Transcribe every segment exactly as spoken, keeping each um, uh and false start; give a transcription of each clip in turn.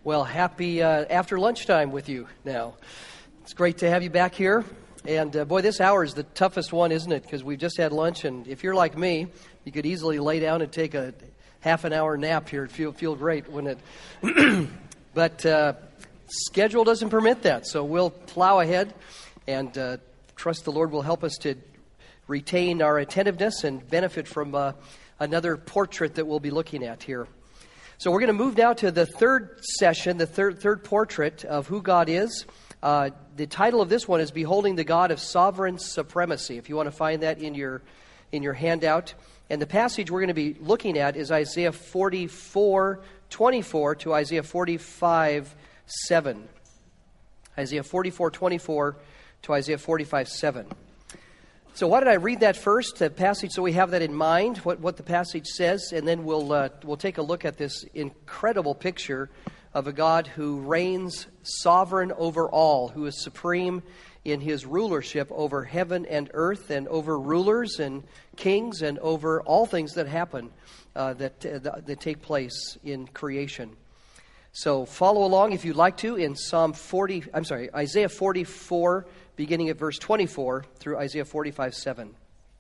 Well, happy uh, after lunchtime with you now. It's great to have you back here. And uh, boy, this hour is the toughest one, isn't it? Because we've just had lunch, and if you're like me, you could easily lay down and take a half an hour nap here. It'd feel, feel great, wouldn't it? But uh, schedule doesn't permit that, so we'll plow ahead and uh, trust the Lord will help us to retain our attentiveness and benefit from uh, another portrait that we'll be looking at here. So we're going to move now to the third session, the third third portrait of who God is. Uh, the title of this one is Beholding the God of Sovereign Supremacy, if you want to find that in your in your handout. And the passage we're going to be looking at is Isaiah forty-four twenty-four to Isaiah forty-five seven. Isaiah forty-four twenty-four to Isaiah forty-five seven. So why did I read that first, the passage, so we have that in mind, what, what the passage says, and then we'll uh, we'll take a look at this incredible picture of a God who reigns sovereign over all, who is supreme in his rulership over heaven and earth, and over rulers and kings, and over all things that happen, uh, that uh, that take place in creation. So follow along if you'd like to in Psalm forty. I'm sorry, Isaiah forty-four. Beginning at verse twenty-four through Isaiah forty-five seven.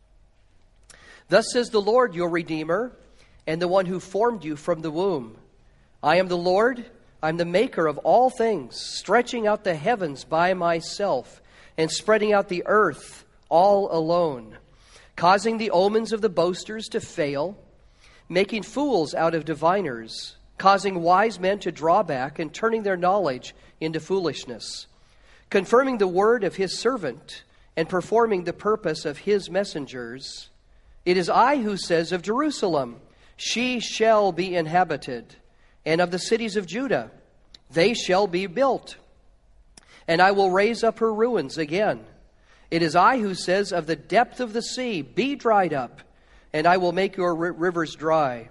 Thus says the Lord, your Redeemer, and the one who formed you from the womb. I am the Lord, I am the maker of all things, stretching out the heavens by myself, and spreading out the earth all alone, causing the omens of the boasters to fail, making fools out of diviners, causing wise men to draw back, and turning their knowledge into foolishness, confirming the word of his servant and performing the purpose of his messengers. It is I who says of Jerusalem, she shall be inhabited, and of the cities of Judah, they shall be built. And I will raise up her ruins again. It is I who says of the depth of the sea, be dried up, and I will make your rivers dry.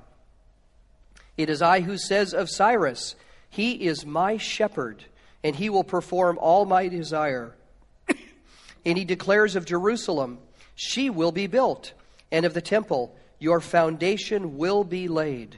It is I who says of Cyrus, he is my shepherd, and he will perform all my desire. And he declares of Jerusalem, she will be built, and of the temple, your foundation will be laid.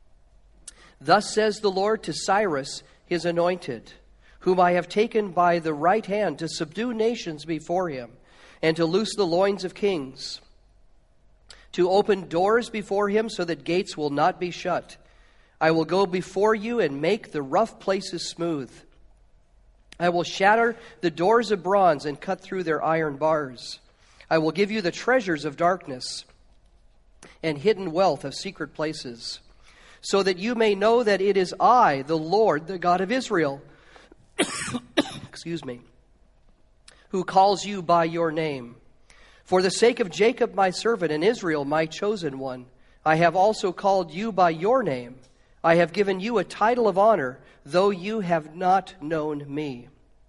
Thus says the Lord to Cyrus, his anointed, whom I have taken by the right hand to subdue nations before him, and to loose the loins of kings, to open doors before him so that gates will not be shut. I will go before you and make the rough places smooth. I will shatter the doors of bronze and cut through their iron bars. I will give you the treasures of darkness and hidden wealth of secret places, so that you may know that it is I, the Lord, the God of Israel, excuse me, who calls you by your name. For the sake of Jacob my servant and Israel my chosen one, I have also called you by your name. I have given you a title of honor, though you have not known me.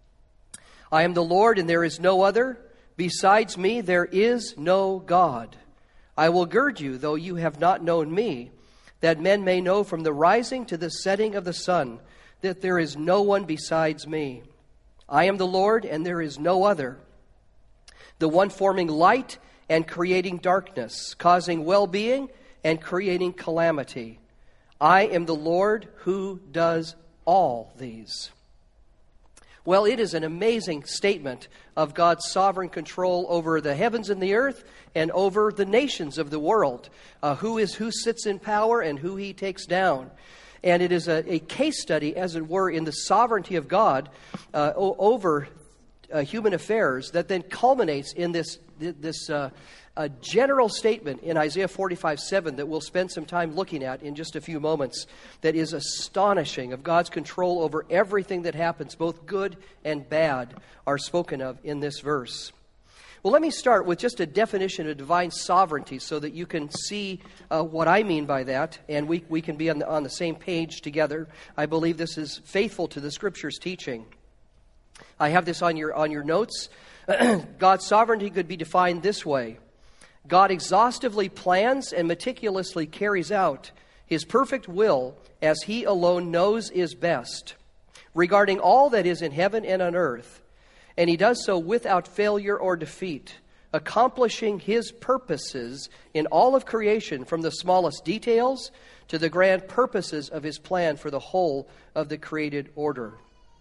I am the Lord, and there is no other. Besides me, there is no God. I will gird you, though you have not known me, that men may know from the rising to the setting of the sun that there is no one besides me. I am the Lord, and there is no other, the one forming light and creating darkness, causing well-being and creating calamity. I am the Lord who does all these. Well, it is an amazing statement of God's sovereign control over the heavens and the earth and over the nations of the world, uh, who is who sits in power and who he takes down. And it is a, a case study, as it were, in the sovereignty of God uh, o- over uh, human affairs that then culminates in this this uh, a general statement in Isaiah forty-five seven that we'll spend some time looking at in just a few moments, that is astonishing, of God's control over everything that happens, both good and bad, are spoken of in this verse. Well, let me start with just a definition of divine sovereignty so that you can see uh, what I mean by that, and we, we can be on the, on the same page together. I believe this is faithful to the Scripture's teaching. I have this on your on your notes. God's sovereignty could be defined this way. God exhaustively plans and meticulously carries out his perfect will as he alone knows is best, regarding all that is in heaven and on earth. And he does so without failure or defeat, accomplishing his purposes in all of creation, from the smallest details to the grand purposes of his plan for the whole of the created order.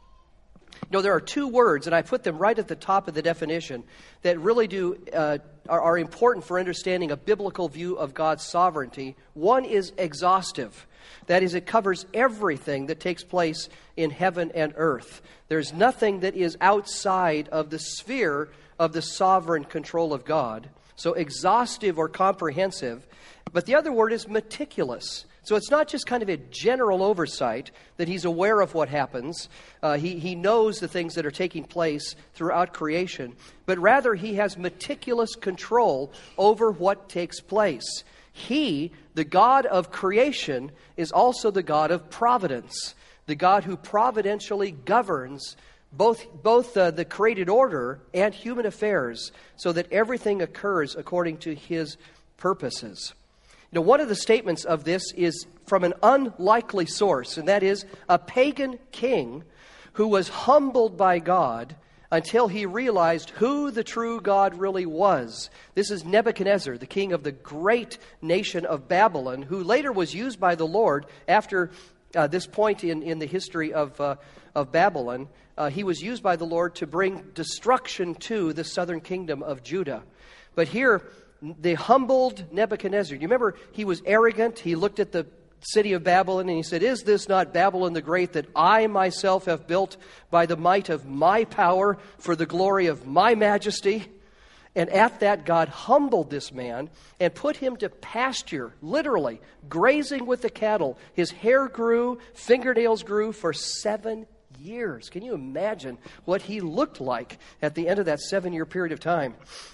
You know, there are two words, and I put them right at the top of the definition, that really do uh, are, are important for understanding a biblical view of God's sovereignty. One is exhaustive. That is, it covers everything that takes place in heaven and earth. There's nothing that is outside of the sphere of the sovereign control of God. So exhaustive or comprehensive. But the other word is meticulous. So it's not just kind of a general oversight that he's aware of what happens. Uh, he, he knows the things that are taking place throughout creation. But rather, he has meticulous control over what takes place. He, the God of creation, is also the God of providence. The God who providentially governs both, both uh, the created order and human affairs so that everything occurs according to his purposes. You know, one of the statements of this is from an unlikely source, and that is a pagan king who was humbled by God until he realized who the true God really was. This is Nebuchadnezzar, the king of the great nation of Babylon, who later was used by the Lord after uh, this point in, in the history of, uh, of Babylon. Uh, he was used by the Lord to bring destruction to the southern kingdom of Judah. But here, the humbled Nebuchadnezzar, you remember he was arrogant. He looked at the city of Babylon and he said, "Is this not Babylon the Great that I myself have built by the might of my power for the glory of my majesty?" And at that, God humbled this man and put him to pasture, literally, grazing with the cattle. His hair grew, fingernails grew for seven years. Can you imagine what he looked like at the end of that seven-year period of time?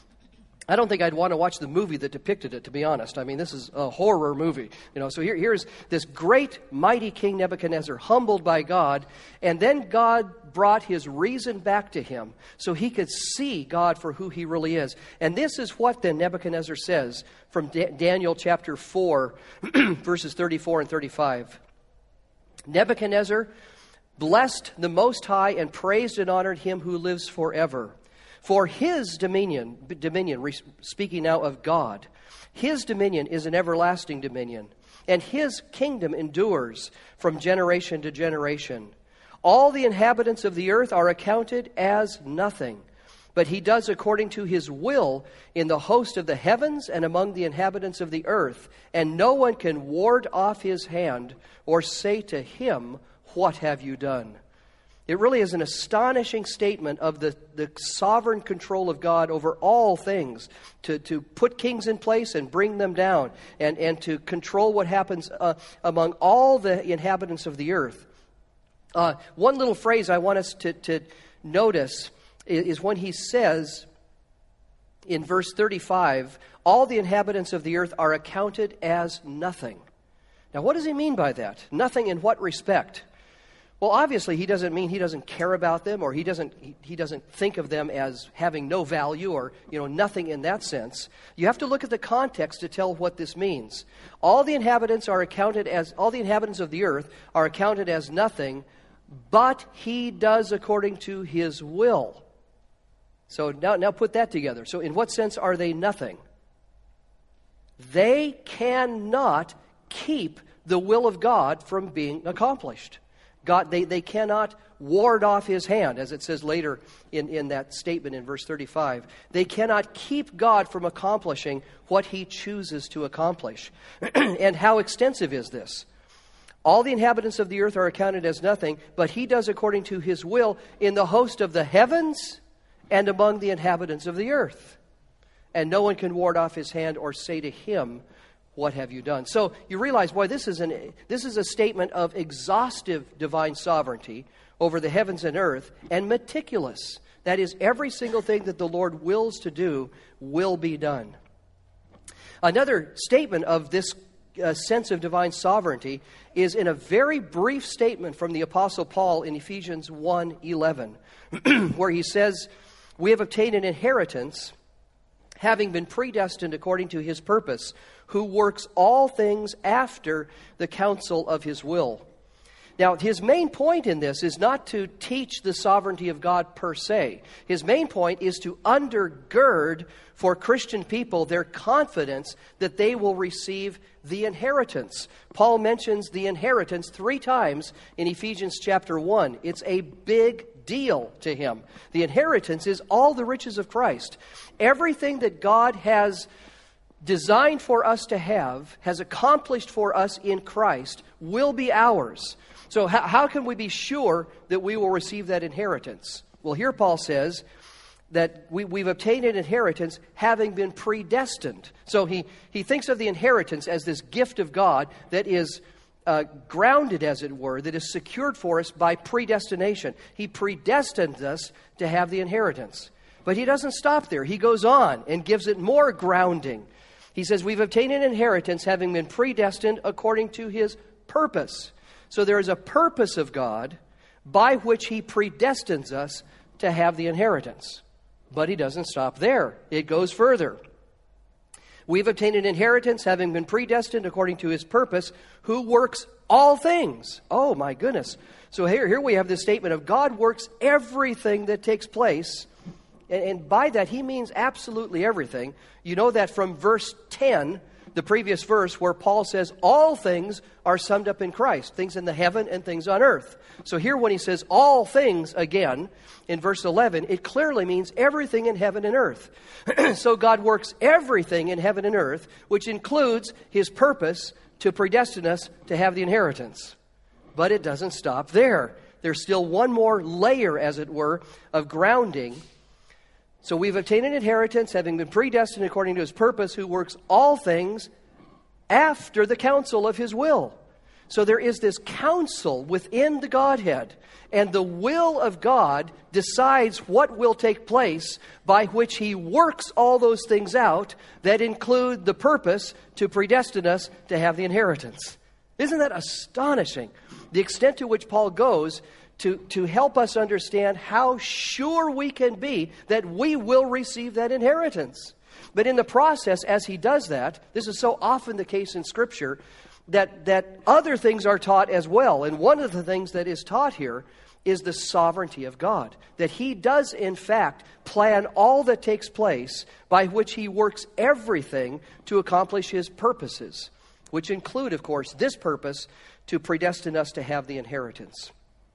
I don't think I'd want to watch the movie that depicted it, to be honest. I mean, this is a horror movie. You know, so here, here's this great, mighty King Nebuchadnezzar, humbled by God, and then God brought his reason back to him so he could see God for who he really is. And this is what then Nebuchadnezzar says from da- Daniel chapter four, verses thirty-four and thirty-five. Nebuchadnezzar blessed the Most High and praised and honored him who lives forever. For his dominion, dominion, speaking now of God, his dominion is an everlasting dominion, and his kingdom endures from generation to generation. All the inhabitants of the earth are accounted as nothing, but he does according to his will in the host of the heavens and among the inhabitants of the earth, and no one can ward off his hand or say to him, "What have you done?" It really is an astonishing statement of the, the sovereign control of God over all things, to, to put kings in place and bring them down, and, and to control what happens uh, among all the inhabitants of the earth. Uh, one little phrase I want us to, to notice is, is when he says in verse thirty-five, all the inhabitants of the earth are accounted as nothing. Now, what does he mean by that? Nothing in what respect? Well, obviously, he doesn't mean he doesn't care about them, or he doesn't he, he doesn't think of them as having no value, or, you know, nothing in that sense. You have to look at the context to tell what this means. All the inhabitants are accounted as all the inhabitants of the earth are accounted as nothing, but he does according to his will. So now, now put that together. So in what sense are they nothing? They cannot keep the will of God from being accomplished. God, they, they cannot ward off his hand, as it says later in, in that statement in verse thirty-five. They cannot keep God from accomplishing what he chooses to accomplish. And how extensive is this? All the inhabitants of the earth are accounted as nothing, but he does according to his will in the host of the heavens and among the inhabitants of the earth. And no one can ward off his hand or say to him, "What have you done?" So you realize, boy, this is an this is a statement of exhaustive divine sovereignty over the heavens and earth, and meticulous. That is, every single thing that the Lord wills to do will be done. Another statement of this uh, sense of divine sovereignty is in a very brief statement from the Apostle Paul in Ephesians one eleven, where he says, "We have obtained an inheritance, having been predestined according to his purpose, who works all things after the counsel of his will." Now, his main point in this is not to teach the sovereignty of God per se. His main point is to undergird for Christian people their confidence that they will receive the inheritance. Paul mentions the inheritance three times in Ephesians chapter one. It's a big deal to him. The inheritance is all the riches of Christ. Everything that God has designed for us to have, has accomplished for us in Christ, will be ours. So how, how can we be sure that we will receive that inheritance? Well, here Paul says that we, we've obtained an inheritance having been predestined. So he, he thinks of the inheritance as this gift of God that is uh, grounded, as it were, that is secured for us by predestination. He predestined us to have the inheritance. But he doesn't stop there. He goes on and gives it more grounding. He says, we've obtained an inheritance having been predestined according to his purpose. So there is a purpose of God by which he predestines us to have the inheritance. But he doesn't stop there. It goes further. We've obtained an inheritance having been predestined according to his purpose, who works all things. Oh, my goodness. So here, here we have this statement of God works everything that takes place. And, and by that, he means absolutely everything. You know that from verse ten, the previous verse, where Paul says all things are summed up in Christ, things in the heaven and things on earth. So here when he says all things again, in verse eleven, it clearly means everything in heaven and earth. So God works everything in heaven and earth, which includes his purpose to predestine us to have the inheritance. But it doesn't stop there. There's still one more layer, as it were, of grounding. So we've obtained an inheritance, having been predestined according to his purpose, who works all things after the counsel of his will. So there is this counsel within the Godhead, and the will of God decides what will take place by which he works all those things out that include the purpose to predestine us to have the inheritance. Isn't that astonishing? The extent to which Paul goes To, to help us understand how sure we can be that we will receive that inheritance. But in the process, as he does that, this is so often the case in Scripture, that, that other things are taught as well. And one of the things that is taught here is the sovereignty of God. That he does, in fact, plan all that takes place by which he works everything to accomplish his purposes, which include, of course, this purpose to predestine us to have the inheritance.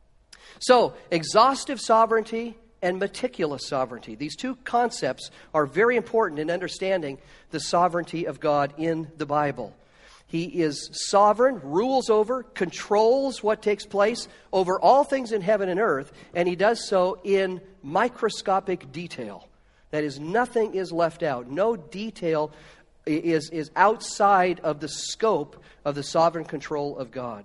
So, exhaustive sovereignty and meticulous sovereignty. These two concepts are very important in understanding the sovereignty of God in the Bible. He is sovereign, rules over, controls what takes place over all things in heaven and earth, and he does so in microscopic detail. That is, nothing is left out. No detail is, is outside of the scope of the sovereign control of God.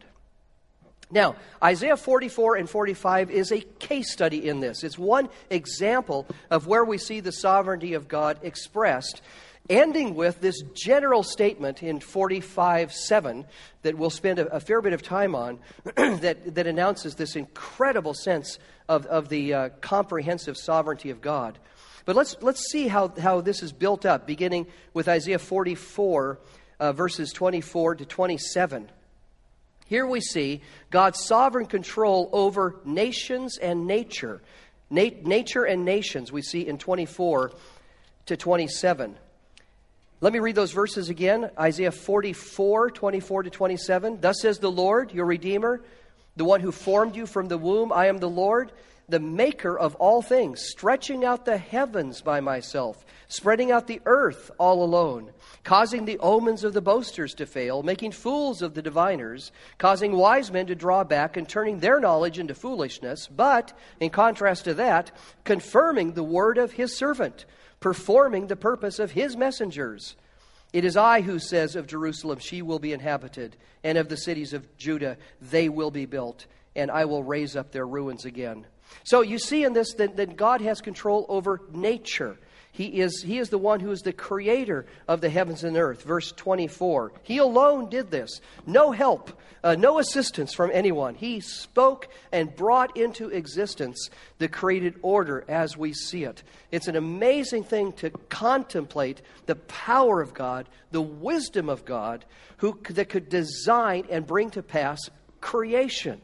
Now, Isaiah forty-four and forty-five is a case study in this. It's one example of where we see the sovereignty of God expressed, ending with this general statement in forty-five seven that we'll spend a, a fair bit of time on that, that announces this incredible sense of, of the uh, comprehensive sovereignty of God. But let's, let's see how, how this is built up, beginning with Isaiah forty-four, uh, verses twenty-four to twenty-seven. Here we see God's sovereign control over nations and nature. Na- nature and nations we see in twenty-four to twenty-seven. Let me read those verses again. Isaiah forty-four, twenty-four to twenty-seven. Thus says the Lord, your Redeemer, the one who formed you from the womb. I am the Lord, the maker of all things, stretching out the heavens by myself, spreading out the earth all alone, causing the omens of the boasters to fail, making fools of the diviners, causing wise men to draw back and turning their knowledge into foolishness, but, in contrast to that, confirming the word of his servant, performing the purpose of his messengers. It is I who says of Jerusalem, she will be inhabited, and of the cities of Judah, they will be built, and I will raise up their ruins again. So you see in this that, that God has control over nature. He is, he is the one who is the creator of the heavens and earth. Verse twenty-four. He alone did this. No help, uh, no assistance from anyone. He spoke and brought into existence the created order as we see it. It's an amazing thing to contemplate the power of God, the wisdom of God, who that could design and bring to pass creation.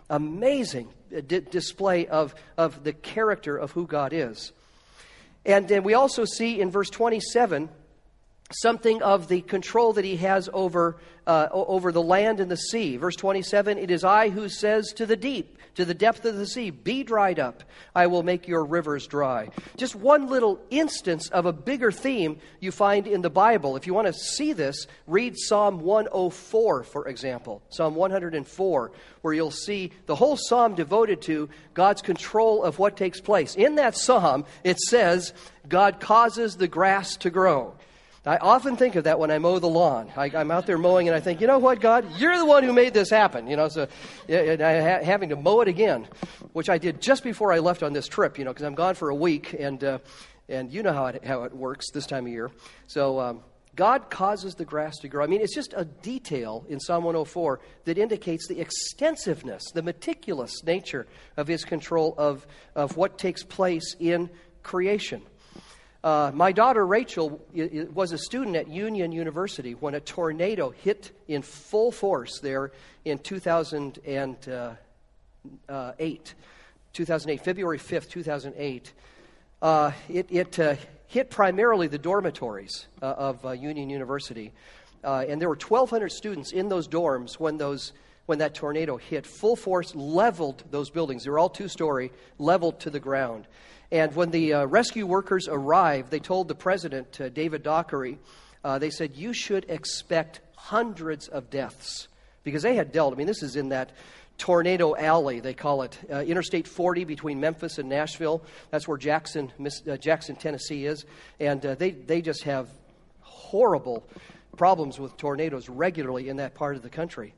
amazing d- display of, of the character of who God is. And, and we also see in verse twenty-seven something of the control that he has over, uh, over the land and the sea. Verse twenty-seven, it is I who says to the deep, to the depth of the sea, be dried up. I will make your rivers dry. Just one little instance of a bigger theme you find in the Bible. If you want to see this, read Psalm one oh four, for example. Psalm one oh four, where you'll see the whole psalm devoted to God's control of what takes place. In that psalm, it says, God causes the grass to grow. I often think of that when I mow the lawn. I, I'm out there mowing and I think, you know what, God, you're the one who made this happen. You know, so and I ha- having to mow it again, which I did just before I left on this trip, you know, because I'm gone for a week, and uh, and you know how it, how it works this time of year. So um, God causes the grass to grow. I mean, it's just a detail in Psalm one oh four that indicates the extensiveness, the meticulous nature of his control of, of what takes place in creation. Uh, my daughter Rachel was a student at Union University when a tornado hit in full force there in two thousand eight, two thousand eight, February fifth, two thousand eight. Uh, it it uh, hit primarily the dormitories uh, of uh, Union University, uh, and there were twelve hundred students in those dorms when those when that tornado hit. Full force leveled those buildings. They were all two-story, leveled to the ground. And when the uh, rescue workers arrived, they told the president, uh, David Dockery, uh, they said, you should expect hundreds of deaths. Because they had dealt, I mean, this is in that tornado alley, they call it, uh, Interstate forty between Memphis and Nashville. That's where Jackson, Miss, uh, Jackson, Tennessee is. And uh, they, they just have horrible problems with tornadoes regularly in that part of the country.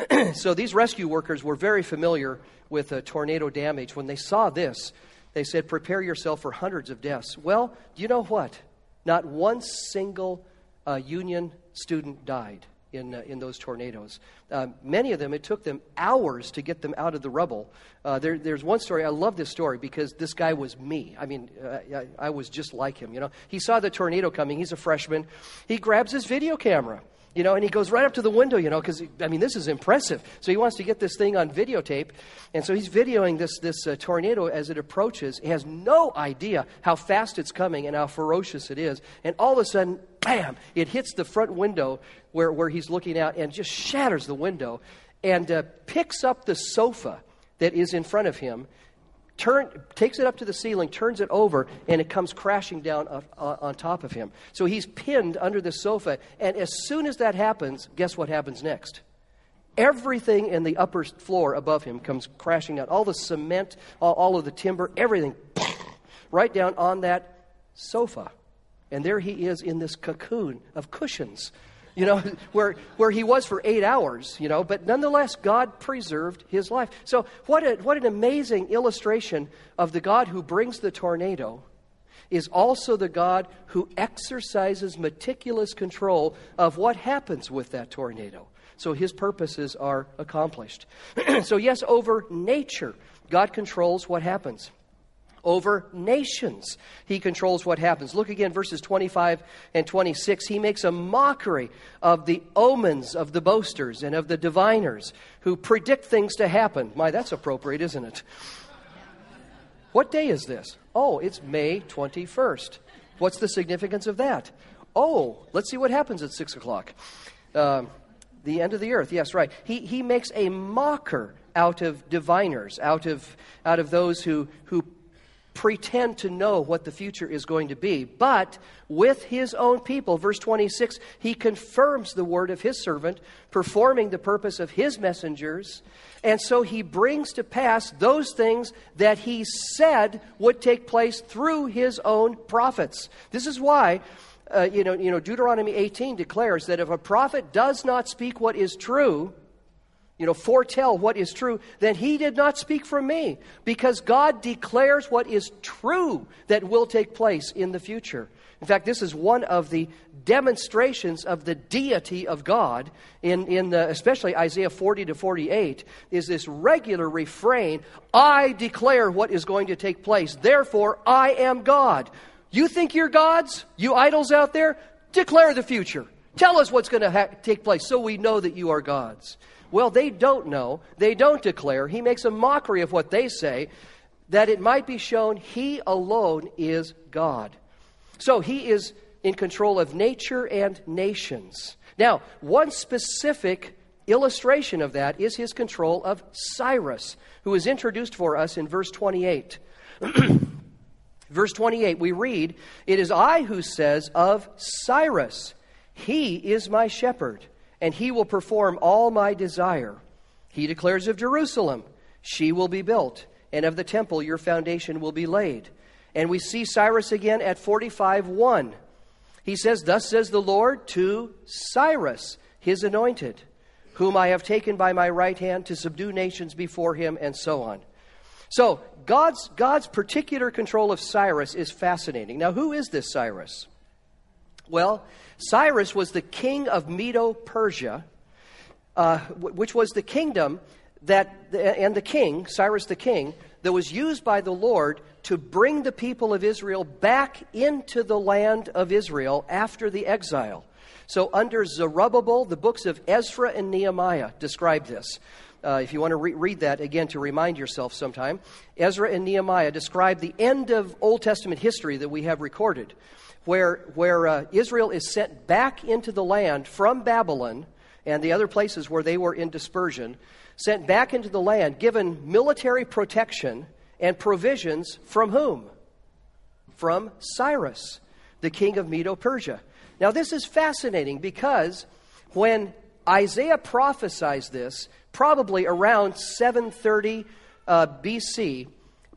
So these rescue workers were very familiar with uh, tornado damage. When they saw this, they said, prepare yourself for hundreds of deaths. Well, do you know what? Not one single uh, Union student died in uh, in those tornadoes. Uh, many of them, it took them hours to get them out of the rubble. Uh, there, there's one story, I love this story because this guy was me. I mean, uh, I, I was just like him, you know. He saw the tornado coming. He's a freshman. He grabs his video camera. You know, and he goes right up to the window, you know, because, I mean, this is impressive. So he wants to get this thing on videotape. And so he's videoing this this uh, tornado as it approaches. He has no idea how fast it's coming and how ferocious it is. And all of a sudden, bam, it hits the front window where, where he's looking out and just shatters the window and uh, picks up the sofa that is in front of him, turn, takes it up to the ceiling, turns it over, and it comes crashing down uh, uh, on top of him. So he's pinned under the sofa, and as soon as that happens, guess what happens next? Everything in the upper floor above him comes crashing down. All the cement, all, all of the timber, everything, right down on that sofa. And there he is in this cocoon of cushions, you know, where where he was for eight hours, you know, but nonetheless, God preserved his life. So what a, what an amazing illustration of the God who brings the tornado is also the God who exercises meticulous control of what happens with that tornado. So his purposes are accomplished. So yes, over nature, God controls what happens. Over nations, he controls what happens. Look again, verses twenty-five and twenty-six. He makes a mockery of the omens of the boasters and of the diviners who predict things to happen. My, that's appropriate, isn't it? What day is this? Oh, it's May twenty-first. What's the significance of that? Oh, let's see what happens at six o'clock. Um, the end of the earth, yes, right. He he makes a mocker out of diviners, out of out of those who who pretend to know what the future is going to be. But with his own people, verse twenty-six, he confirms the word of his servant, performing the purpose of his messengers. And so he brings to pass those things that he said would take place through his own prophets. This is why uh, you know, you know, Deuteronomy eighteen declares that if a prophet does not speak what is true, you know, foretell what is true, then he did not speak from me, because God declares what is true that will take place in the future. In fact, this is one of the demonstrations of the deity of God in, in the, especially Isaiah forty to forty-eight, is this regular refrain, I declare what is going to take place, therefore I am God. You think you're gods? You idols out there? Declare the future. Tell us what's going to ha- take place so we know that you are gods. Well, they don't know. They don't declare. He makes a mockery of what they say, that it might be shown he alone is God. So he is in control of nature and nations. Now, one specific illustration of that is his control of Cyrus, who is introduced for us in verse twenty-eight. Verse twenty-eight, we read, "It is I who says of Cyrus, he is my shepherd, and he will perform all my desire. He declares of Jerusalem, she will be built, and of the temple your foundation will be laid." And we see Cyrus again at forty-five one. He says, "Thus says the Lord to Cyrus, his anointed, whom I have taken by my right hand to subdue nations before him," and so on. So God's, God's particular control of Cyrus is fascinating. Now, who is this Cyrus? Well, Cyrus was the king of Medo-Persia, uh, which was the kingdom that, and the king, Cyrus the king, that was used by the Lord to bring the people of Israel back into the land of Israel after the exile. So under Zerubbabel, the books of Ezra and Nehemiah describe this. Uh, if you want to re- read that again to remind yourself sometime, Ezra and Nehemiah describe the end of Old Testament history that we have recorded, where, where uh, Israel is sent back into the land from Babylon and the other places where they were in dispersion, sent back into the land, given military protection and provisions from whom? From Cyrus, the king of Medo-Persia. Now, this is fascinating because when Isaiah prophesies this, probably around seven thirty uh, B C,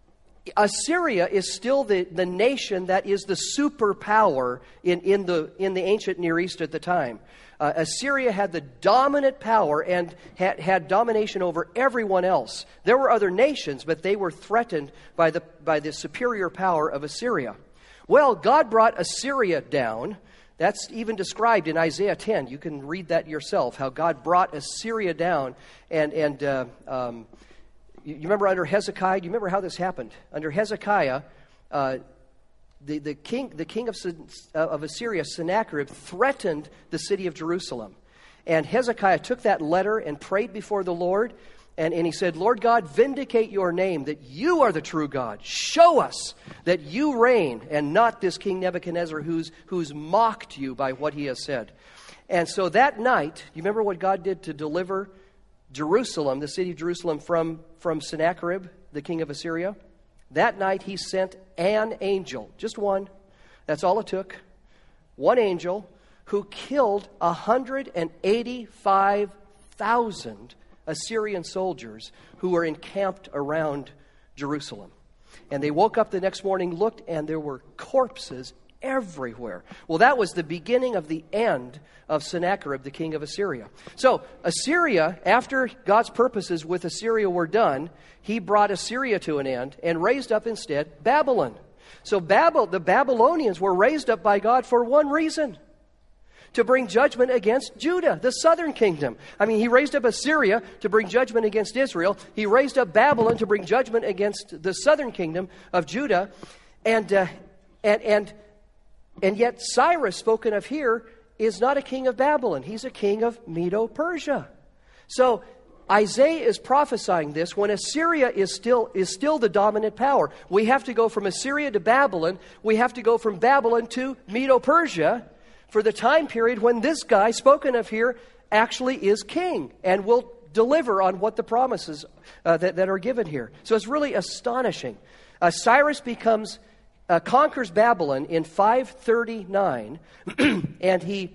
Assyria is still the, the nation that is the superpower in, in, the, in the ancient Near East at the time. Uh, Assyria had the dominant power and had, had domination over everyone else. There were other nations, but they were threatened by the, by the superior power of Assyria. Well, God brought Assyria down. That's even described in Isaiah ten. You can read that yourself, how God brought Assyria down. And, and uh, um, you, you remember under Hezekiah? Do you remember how this happened? Under Hezekiah, uh, the, the king the king of, of Assyria, Sennacherib, threatened the city of Jerusalem. And Hezekiah took that letter and prayed before the Lord. And, and he said, "Lord God, vindicate your name, that you are the true God. Show us that you reign, and not this King Nebuchadnezzar who's, who's mocked you by what he has said." And so that night, you remember what God did to deliver Jerusalem, the city of Jerusalem, from, from Sennacherib, the king of Assyria? That night he sent an angel, just one. That's all it took. One angel who killed one hundred eighty-five thousand Assyrian soldiers who were encamped around Jerusalem. And they woke up the next morning, looked, and there were corpses everywhere. Well, that was the beginning of the end of Sennacherib, the king of Assyria. So Assyria, after God's purposes with Assyria were done, he brought Assyria to an end and raised up instead Babylon. So Babel, the Babylonians were raised up by God for one reason: to bring judgment against Judah, the southern kingdom. I mean, he raised up Assyria to bring judgment against Israel. He raised up Babylon to bring judgment against the southern kingdom of Judah. And uh, and and and yet Cyrus, spoken of here, is not a king of Babylon. He's a king of Medo-Persia. So Isaiah is prophesying this when Assyria is still is still the dominant power. We have to go from Assyria to Babylon. We have to go from Babylon to Medo-Persia for the time period when this guy spoken of here actually is king and will deliver on what the promises uh, that, that are given here. So it's really astonishing. Uh, Cyrus becomes, uh, conquers Babylon in five thirty-nine, and he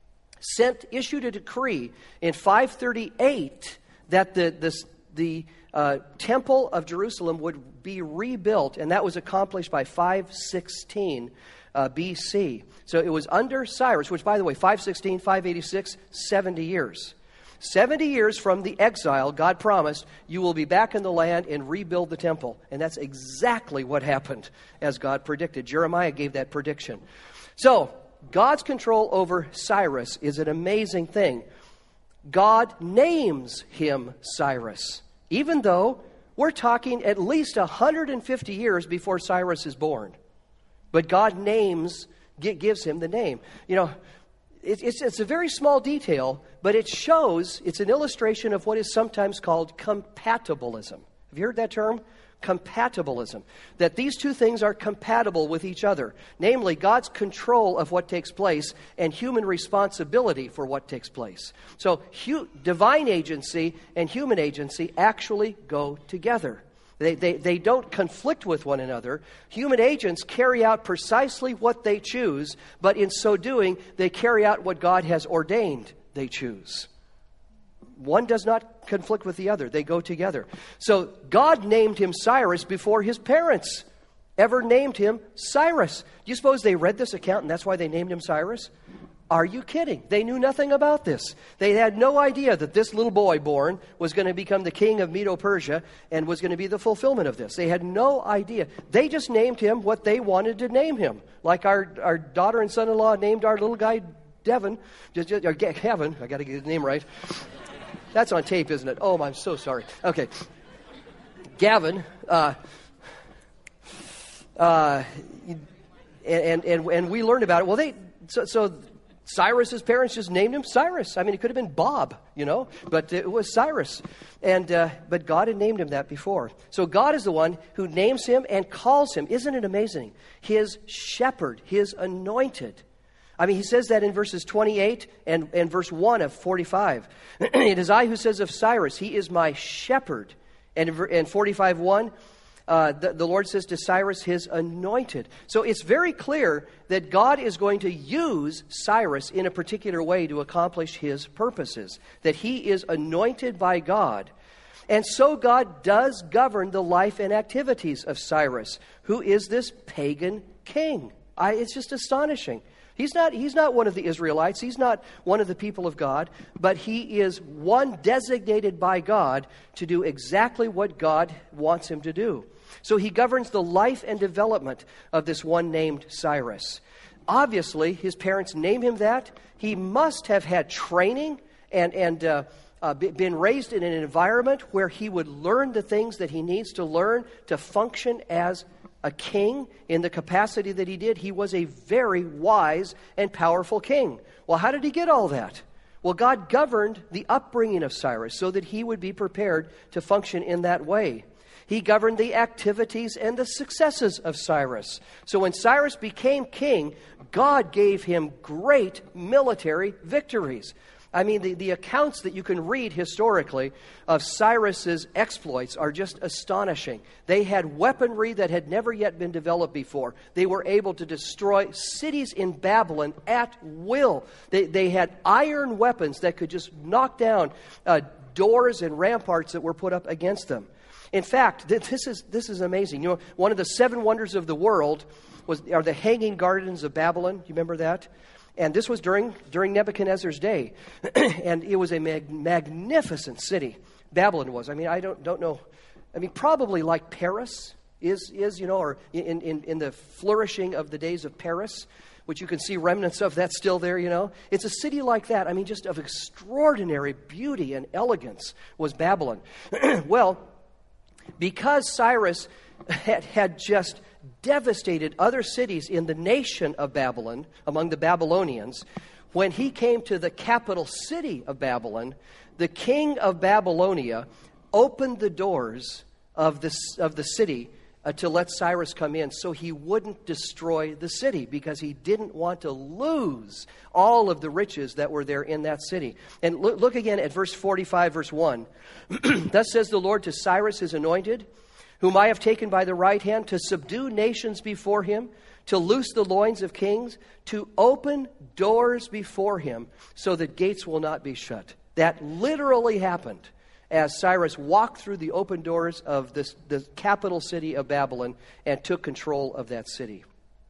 sent, issued a decree in five thirty-eight that the, the, the uh, temple of Jerusalem would be rebuilt, and that was accomplished by five sixteen Uh, B C. So it was under Cyrus, which, by the way, five sixteen, five eighty-six, seventy years. seventy years from the exile, God promised, you will be back in the land and rebuild the temple. And that's exactly what happened, as God predicted. Jeremiah gave that prediction. So, God's control over Cyrus is an amazing thing. God names him Cyrus, even though we're talking at least one hundred fifty years before Cyrus is born. But God names, gives him the name. You know, it, it's, it's a very small detail, but it shows, it's an illustration of what is sometimes called compatibilism. Have you heard that term? Compatibilism. That these two things are compatible with each other. Namely, God's control of what takes place and human responsibility for what takes place. So hu- divine agency and human agency actually go together. They, they, they don't conflict with one another. Human agents carry out precisely what they choose, but in so doing, they carry out what God has ordained they choose. One does not conflict with the other. They go together. So God named him Cyrus before his parents ever named him Cyrus. Do you suppose they read this account and that's why they named him Cyrus? Are you kidding? They knew nothing about this. They had no idea that this little boy born was going to become the king of Medo-Persia and was going to be the fulfillment of this. They had no idea. They just named him what they wanted to name him. Like our, our daughter and son-in-law named our little guy Devin. Just, just, or Kevin. I got to get his name right. That's on tape, isn't it? Oh, I'm so sorry. Okay. Gavin, uh, uh, and, and, and we learned about it. Well, they, so, so Cyrus's parents just named him Cyrus. I mean, it could have been Bob, you know, but it was Cyrus. And, uh, but God had named him that before. So God is the one who names him and calls him. Isn't it amazing? His shepherd, his anointed. I mean, he says that in verses twenty-eight and, and verse one of forty-five. It is I who says of Cyrus, he is my shepherd. And in, in forty-five one, uh, the, the Lord says to Cyrus, his anointed. So it's very clear that God is going to use Cyrus in a particular way to accomplish his purposes. That he is anointed by God. And so God does govern the life and activities of Cyrus, who is this pagan king. I, it's just astonishing. He's not, he's not one of the Israelites. He's not one of the people of God. But he is one designated by God to do exactly what God wants him to do. So he governs the life and development of this one named Cyrus. Obviously, his parents name him that. He must have had training and, and uh, uh, been raised in an environment where he would learn the things that he needs to learn to function as a king in the capacity that he did. He was a very wise and powerful king. Well, how did he get all that? Well, God governed the upbringing of Cyrus so that he would be prepared to function in that way. He governed the activities and the successes of Cyrus. So when Cyrus became king, God gave him great military victories. I mean, the, the accounts that you can read historically of Cyrus's exploits are just astonishing. They had weaponry that had never yet been developed before. They were able to destroy cities in Babylon at will. They, they had iron weapons that could just knock down uh, doors and ramparts that were put up against them. In fact, this is, this is amazing. You know, one of the seven wonders of the world was are the Hanging Gardens of Babylon. You remember that? And this was during during Nebuchadnezzar's day. And it was a mag- magnificent city. Babylon was. I mean, I don't don't know. I mean, probably like Paris is, is you know, or in, in, in the flourishing of the days of Paris, which you can see remnants of that still there, you know. It's a city like that. I mean, just of extraordinary beauty and elegance was Babylon. Well, because Cyrus had, had just devastated other cities in the nation of Babylon, among the Babylonians, when he came to the capital city of Babylon, the king of Babylonia opened the doors of the, of the city uh, to let Cyrus come in so he wouldn't destroy the city because he didn't want to lose all of the riches that were there in that city. And look, look again at verse forty-five, verse one. Thus says the Lord to Cyrus, his anointed, whom I have taken by the right hand to subdue nations before him, to loose the loins of kings, to open doors before him so that gates will not be shut. That literally happened as Cyrus walked through the open doors of this, the capital city of Babylon and took control of that city.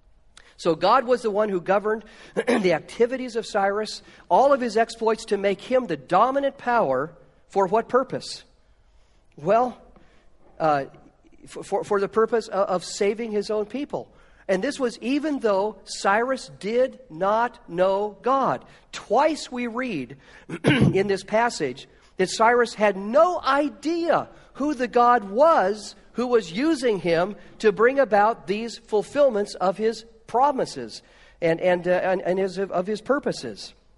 So God was the one who governed the activities of Cyrus, all of his exploits to make him the dominant power. For what purpose? Well, uh, for, for the purpose of, of saving his own people. And this was even though Cyrus did not know God. Twice we read in this passage that Cyrus had no idea who the God was who was using him to bring about these fulfillments of his promises and, and, uh, and, and his, of his purposes.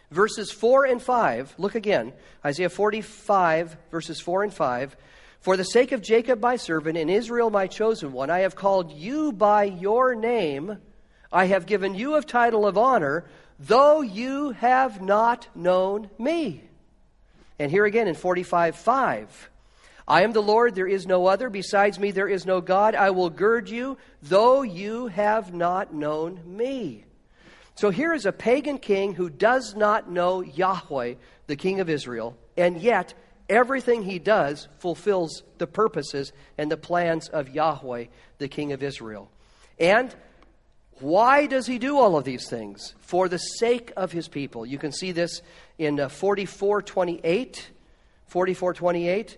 Verses four and five, look again, Isaiah forty-five, verses four and five. For the sake of Jacob my servant and Israel my chosen one, I have called you by your name. I have given you a title of honor, though you have not known me. And here again in forty-five five. I am the Lord, there is no other. Besides me, there is no God. I will gird you, though you have not known me. So here is a pagan king who does not know Yahweh, the King of Israel, and yet everything he does fulfills the purposes and the plans of Yahweh, the King of Israel. And why does he do all of these things? For the sake of his people. You can see this in uh, forty-four twenty-eight. forty-four twenty-eight.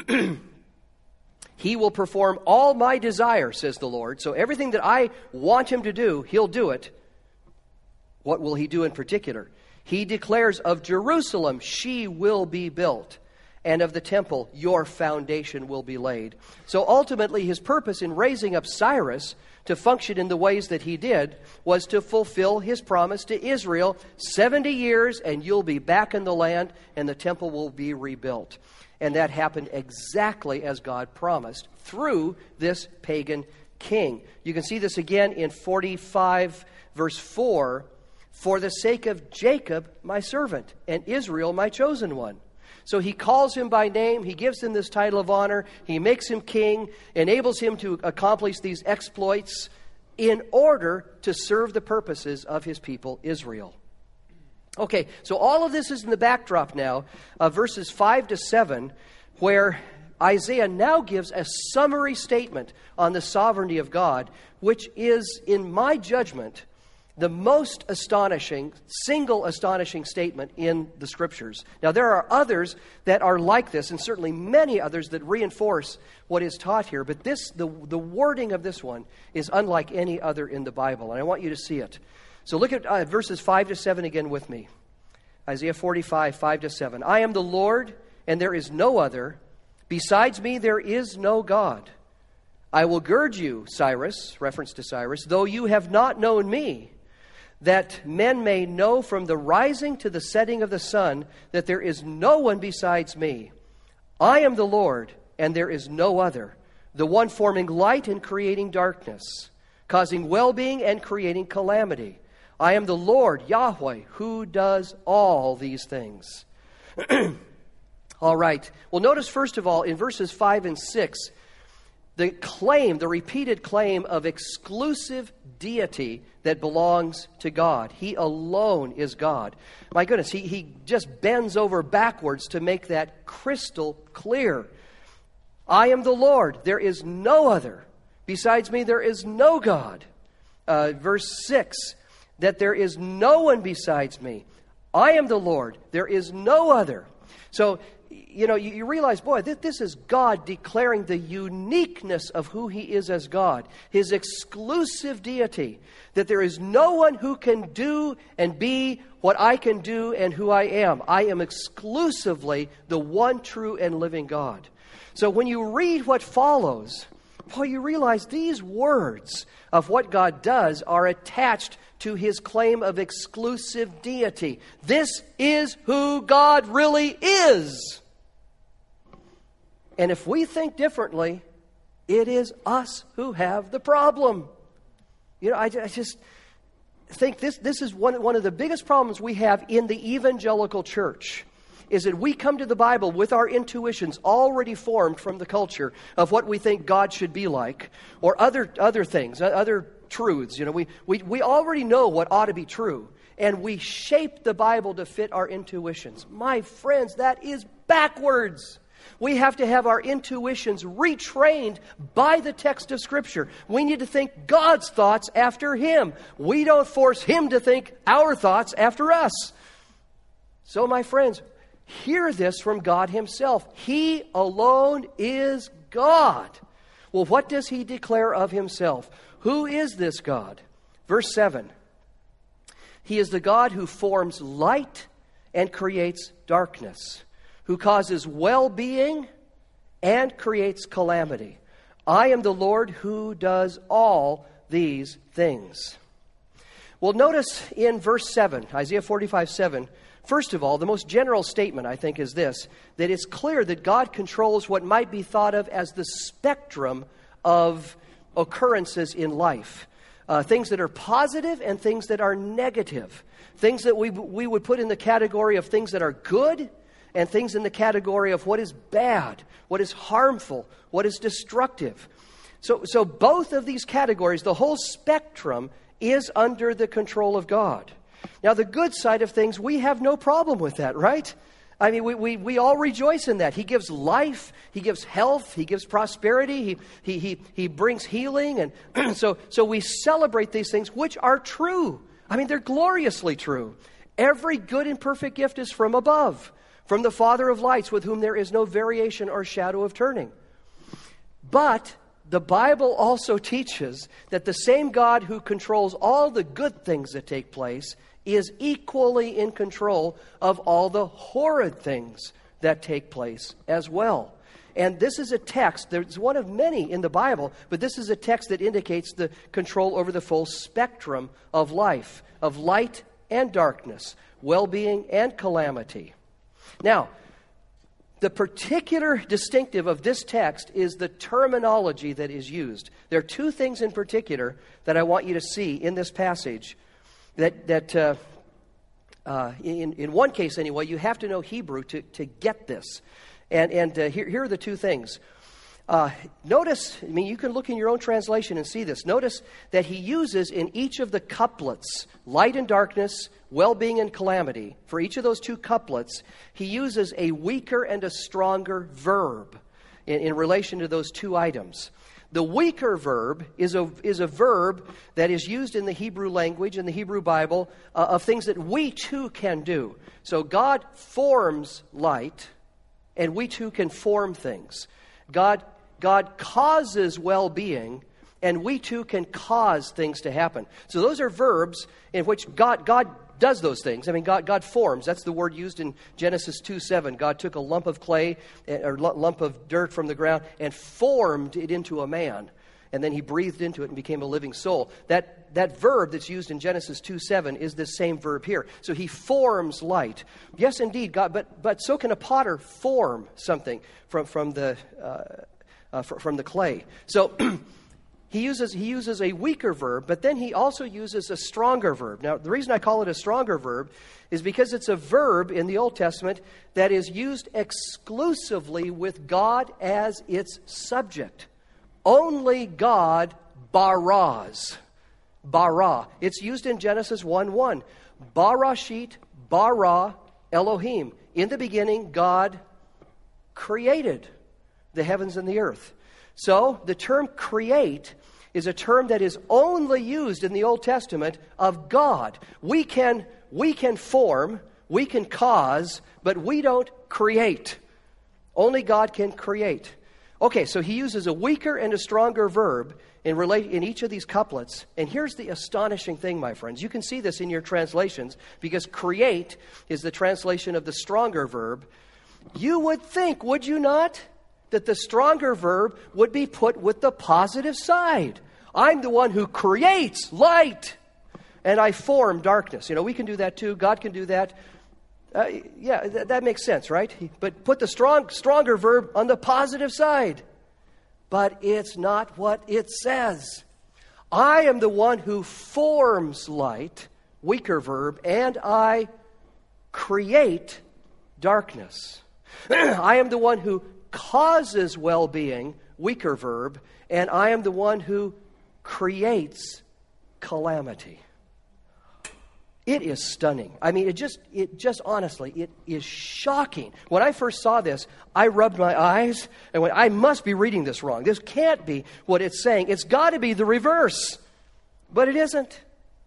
He will perform all my desire, says the Lord. So everything that I want him to do, he'll do it. What will he do in particular? He declares of Jerusalem, she will be built. And of the temple, your foundation will be laid. So ultimately, his purpose in raising up Cyrus to function in the ways that he did was to fulfill his promise to Israel. seventy years and you'll be back in the land and the temple will be rebuilt. And that happened exactly as God promised through this pagan king. You can see this again in forty-five verse four. For the sake of Jacob, my servant, and Israel, my chosen one. So he calls him by name, he gives him this title of honor, he makes him king, enables him to accomplish these exploits in order to serve the purposes of his people, Israel. Okay, so all of this is in the backdrop now of verses five to seven, where Isaiah now gives a summary statement on the sovereignty of God, which is, in my judgment, the most astonishing, single astonishing statement in the Scriptures. Now, there are others that are like this, and certainly many others that reinforce what is taught here. But this, the, the wording of this one is unlike any other in the Bible, and I want you to see it. So look at uh, verses five to seven again with me. Isaiah forty-five, five to seven. I am the Lord, and there is no other. Besides me, there is no God. I will gird you, Cyrus, reference to Cyrus, though you have not known me, that men may know from the rising to the setting of the sun that there is no one besides me. I am the Lord, and there is no other, the one forming light and creating darkness, causing well-being and creating calamity. I am the Lord, Yahweh, who does all these things. All right. Well, notice first of all, in verses five and six, the claim, the repeated claim of exclusive deity that belongs to God. He alone is God. My goodness, he, he just bends over backwards to make that crystal clear. I am the Lord. There is no other. Besides me, there is no God. Uh, verse six, that there is no one besides me. I am the Lord. There is no other. So, you know, you, you realize, boy, this, this is God declaring the uniqueness of who He is as God, His exclusive deity, that there is no one who can do and be what I can do and who I am. I am exclusively the one true and living God. So when you read what follows, boy, you realize these words of what God does are attached to His claim of exclusive deity. This is who God really is. And if we think differently, it is us who have the problem. You know, I, I just think this, this is one, one of the biggest problems we have in the evangelical church, is that we come to the Bible with our intuitions already formed from the culture of what we think God should be like, or other other things, other truths. You know, we, we, we already know what ought to be true, and we shape the Bible to fit our intuitions. My friends, that is backwards. We have to have our intuitions retrained by the text of Scripture. We need to think God's thoughts after Him. We don't force Him to think our thoughts after us. So, my friends, hear this from God Himself. He alone is God. Well, what does He declare of Himself? Who is this God? Verse seven. He is the God who forms light and creates darkness, who causes well-being and creates calamity. I am the Lord who does all these things. Well, notice in verse seven, Isaiah forty-five, seven, First of all, the most general statement, I think, is this, that it's clear that God controls what might be thought of as the spectrum of occurrences in life. Uh, things that are positive and things that are negative. Things that we we would put in the category of things that are good and things in the category of what is bad, what is harmful, what is destructive. So, so both of these categories, the whole spectrum, is under the control of God. Now, the good side of things, we have no problem with that, right? I mean, we, we, we all rejoice in that. He gives life, He gives health, He gives prosperity, He He He, he brings healing. And so, so we celebrate these things, which are true. I mean, they're gloriously true. Every good and perfect gift is from above, from the Father of lights, with whom there is no variation or shadow of turning. But the Bible also teaches that the same God who controls all the good things that take place is equally in control of all the horrid things that take place as well. And this is a text, there's one of many in the Bible, but this is a text that indicates the control over the full spectrum of life, of light and darkness, well-being and calamity. Now, the particular distinctive of this text is the terminology that is used. There are two things in particular that I want you to see in this passage. That, that uh, uh, in, in one case anyway, you have to know Hebrew to, to get this. And, and uh, here, here are the two things. Uh, notice, I mean, you can look in your own translation and see this. Notice that he uses in each of the couplets, light and darkness, well-being and calamity, for each of those two couplets, he uses a weaker and a stronger verb in, in relation to those two items. The weaker verb is a, is a verb that is used in the Hebrew language, in the Hebrew Bible, uh, of things that we too can do. So God forms light, and we too can form things. God, God causes well-being, and we too can cause things to happen. So those are verbs in which God, God does those things. I mean, God, God forms. That's the word used in Genesis two seven. God took a lump of clay or lump of dirt from the ground and formed it into a man. And then he breathed into it and became a living soul. That, that verb that's used in Genesis two seven is the same verb here. So he forms light. Yes, indeed, God, but, but so can a potter form something from, from, the, uh, uh, from the clay. So He uses, he uses a weaker verb, but then he also uses a stronger verb. Now, the reason I call it a stronger verb is because it's a verb in the Old Testament that is used exclusively with God as its subject. Only God baras. Bara. It's used in Genesis one one. Barashit, bara, Elohim. In the beginning, God created the heavens and the earth. So, the term create is a term that is only used in the Old Testament of God. We can, we can form, we can cause, but we don't create. Only God can create. Okay, so he uses a weaker and a stronger verb in, relate, in each of these couplets. And here's the astonishing thing, my friends. You can see this in your translations, because create is the translation of the stronger verb. You would think, would you not, that the stronger verb would be put with the positive side. I'm the one who creates light, and I form darkness. You know, we can do that too. God can do that. Uh, yeah, th- that makes sense, right? But put the strong, stronger verb on the positive side. But it's not what it says. I am the one who forms light, weaker verb, and I create darkness. I am the one who causes well-being, weaker verb, and I am the one who creates calamity. It is stunning. I mean, it just, it just honestly, it is shocking. When I first saw this, I rubbed my eyes and went, I must be reading this wrong. This can't be what it's saying. It's got to be the reverse. But it isn't.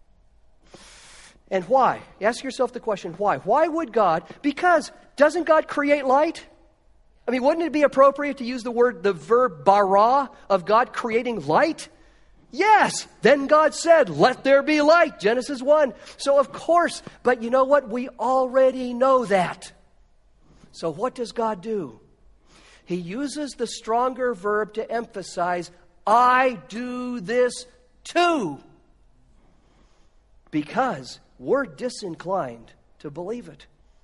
And why? Ask yourself the question, why? Why would God? Because doesn't God create light? I mean, wouldn't it be appropriate to use the word, the verb bara, of God creating light? Yes. Then God said, let there be light, Genesis one. So of course, but you know what? We already know that. So what does God do? He uses the stronger verb to emphasize, I do this too. Because we're disinclined to believe it.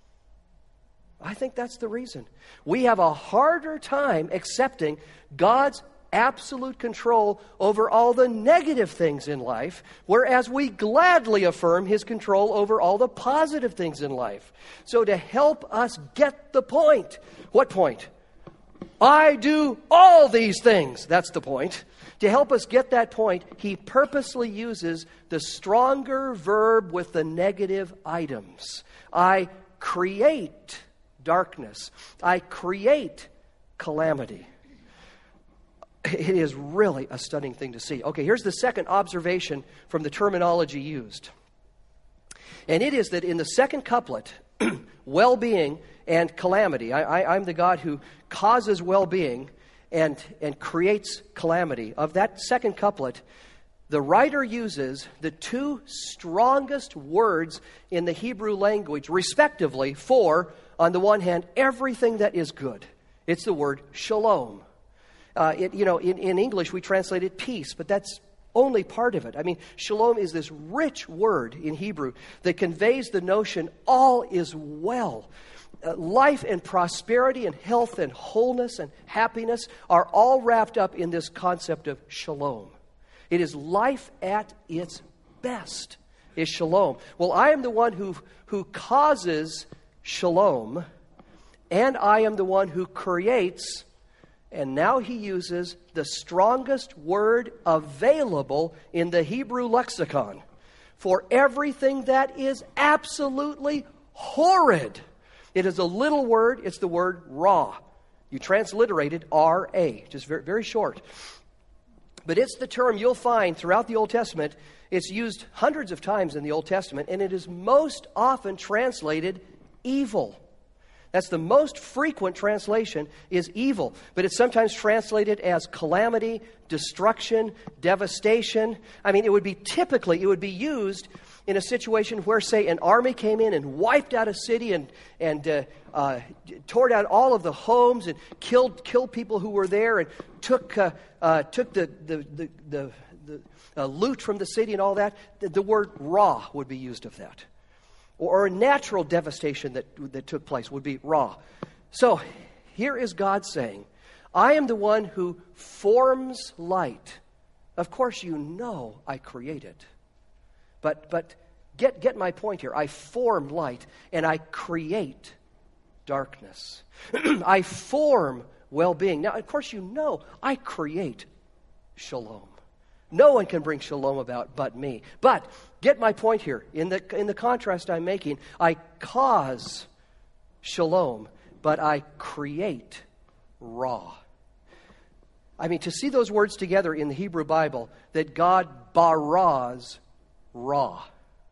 I think that's the reason. We have a harder time accepting God's absolute control over all the negative things in life, whereas we gladly affirm His control over all the positive things in life. So to help us get the point, what point? I do all these things. That's the point. To help us get that point, He purposely uses the stronger verb with the negative items. I create darkness. I create calamity. It is really a stunning thing to see. Okay, here's the second observation from the terminology used. And it is that in the second couplet, well-being and calamity, I, I, I'm the God who causes well-being and, and creates calamity. Of that second couplet, the writer uses the two strongest words in the Hebrew language, respectively, for, on the one hand, everything that is good. It's the word shalom. Uh, it, you know, in, in English, we translate it peace, but that's only part of it. I mean, shalom is this rich word in Hebrew that conveys the notion all is well. Uh, life and prosperity and health and wholeness and happiness are all wrapped up in this concept of shalom. It is life at its best, is shalom. Well, I am the one who, who causes shalom, and I am the one who creates. And now he uses the strongest word available in the Hebrew lexicon for everything that is absolutely horrid. It is a little word. It's the word ra. You transliterate it R A, just very, very short. But it's the term you'll find throughout the Old Testament. It's used hundreds of times in the Old Testament, and it is most often translated evil. That's the most frequent translation, is evil. But it's sometimes translated as calamity, destruction, devastation. I mean, it would be typically, it would be used in a situation where, say, an army came in and wiped out a city and, and uh, uh, tore down all of the homes and killed killed people who were there and took uh, uh, took the, the, the, the, the uh, loot from the city and all that. The, the word ra would be used of that. Or a natural devastation that, that took place would be raw. So here is God saying, I am the one who forms light. Of course you know I created. But but get, get my point here. I form light and I create darkness. I form well-being. Now, of course you know I create shalom. No one can bring shalom about but me. But get my point here. In the, in the contrast I'm making, I cause shalom, but I create ra. I mean, to see those words together in the Hebrew Bible, that God baras ra.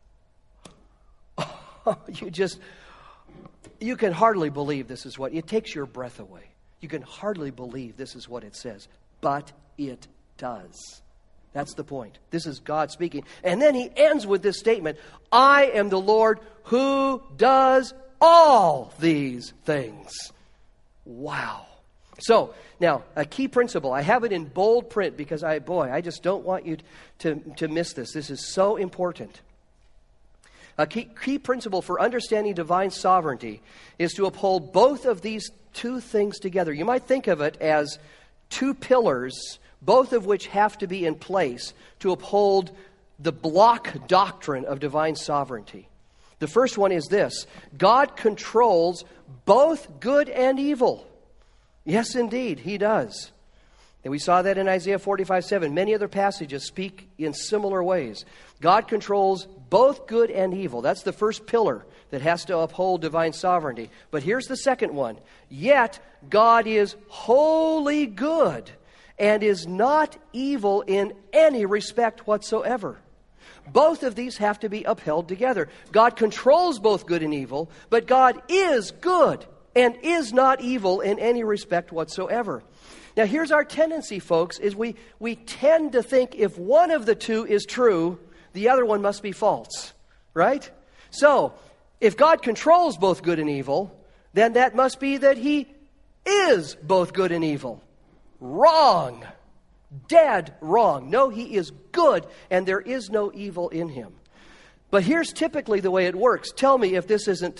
Oh, you just, you can hardly believe this is what, it takes your breath away. You can hardly believe this is what it says, but it does. That's the point. This is God speaking. And then he ends with this statement, I am the Lord who does all these things. Wow. So, now, a key principle. I have it in bold print because, I, boy, I just don't want you to, to miss this. This is so important. A key, key principle for understanding divine sovereignty is to uphold both of these two things together. You might think of it as two pillars, both of which have to be in place to uphold the block doctrine of divine sovereignty. The first one is this: God controls both good and evil. Yes, indeed, he does. And we saw that in Isaiah forty-five seven. Many other passages speak in similar ways. God controls both good and evil. That's the first pillar that has to uphold divine sovereignty. But here's the second one. Yet God is wholly good and is not evil in any respect whatsoever. Both of these have to be upheld together. God controls both good and evil, but God is good and is not evil in any respect whatsoever. Now, here's our tendency, folks, is we, we tend to think if one of the two is true, the other one must be false, right? So, if God controls both good and evil, then that must be that he is both good and evil. Wrong. Dead wrong. No, he is good, and there is no evil in him. But here's typically the way it works. Tell me if this isn't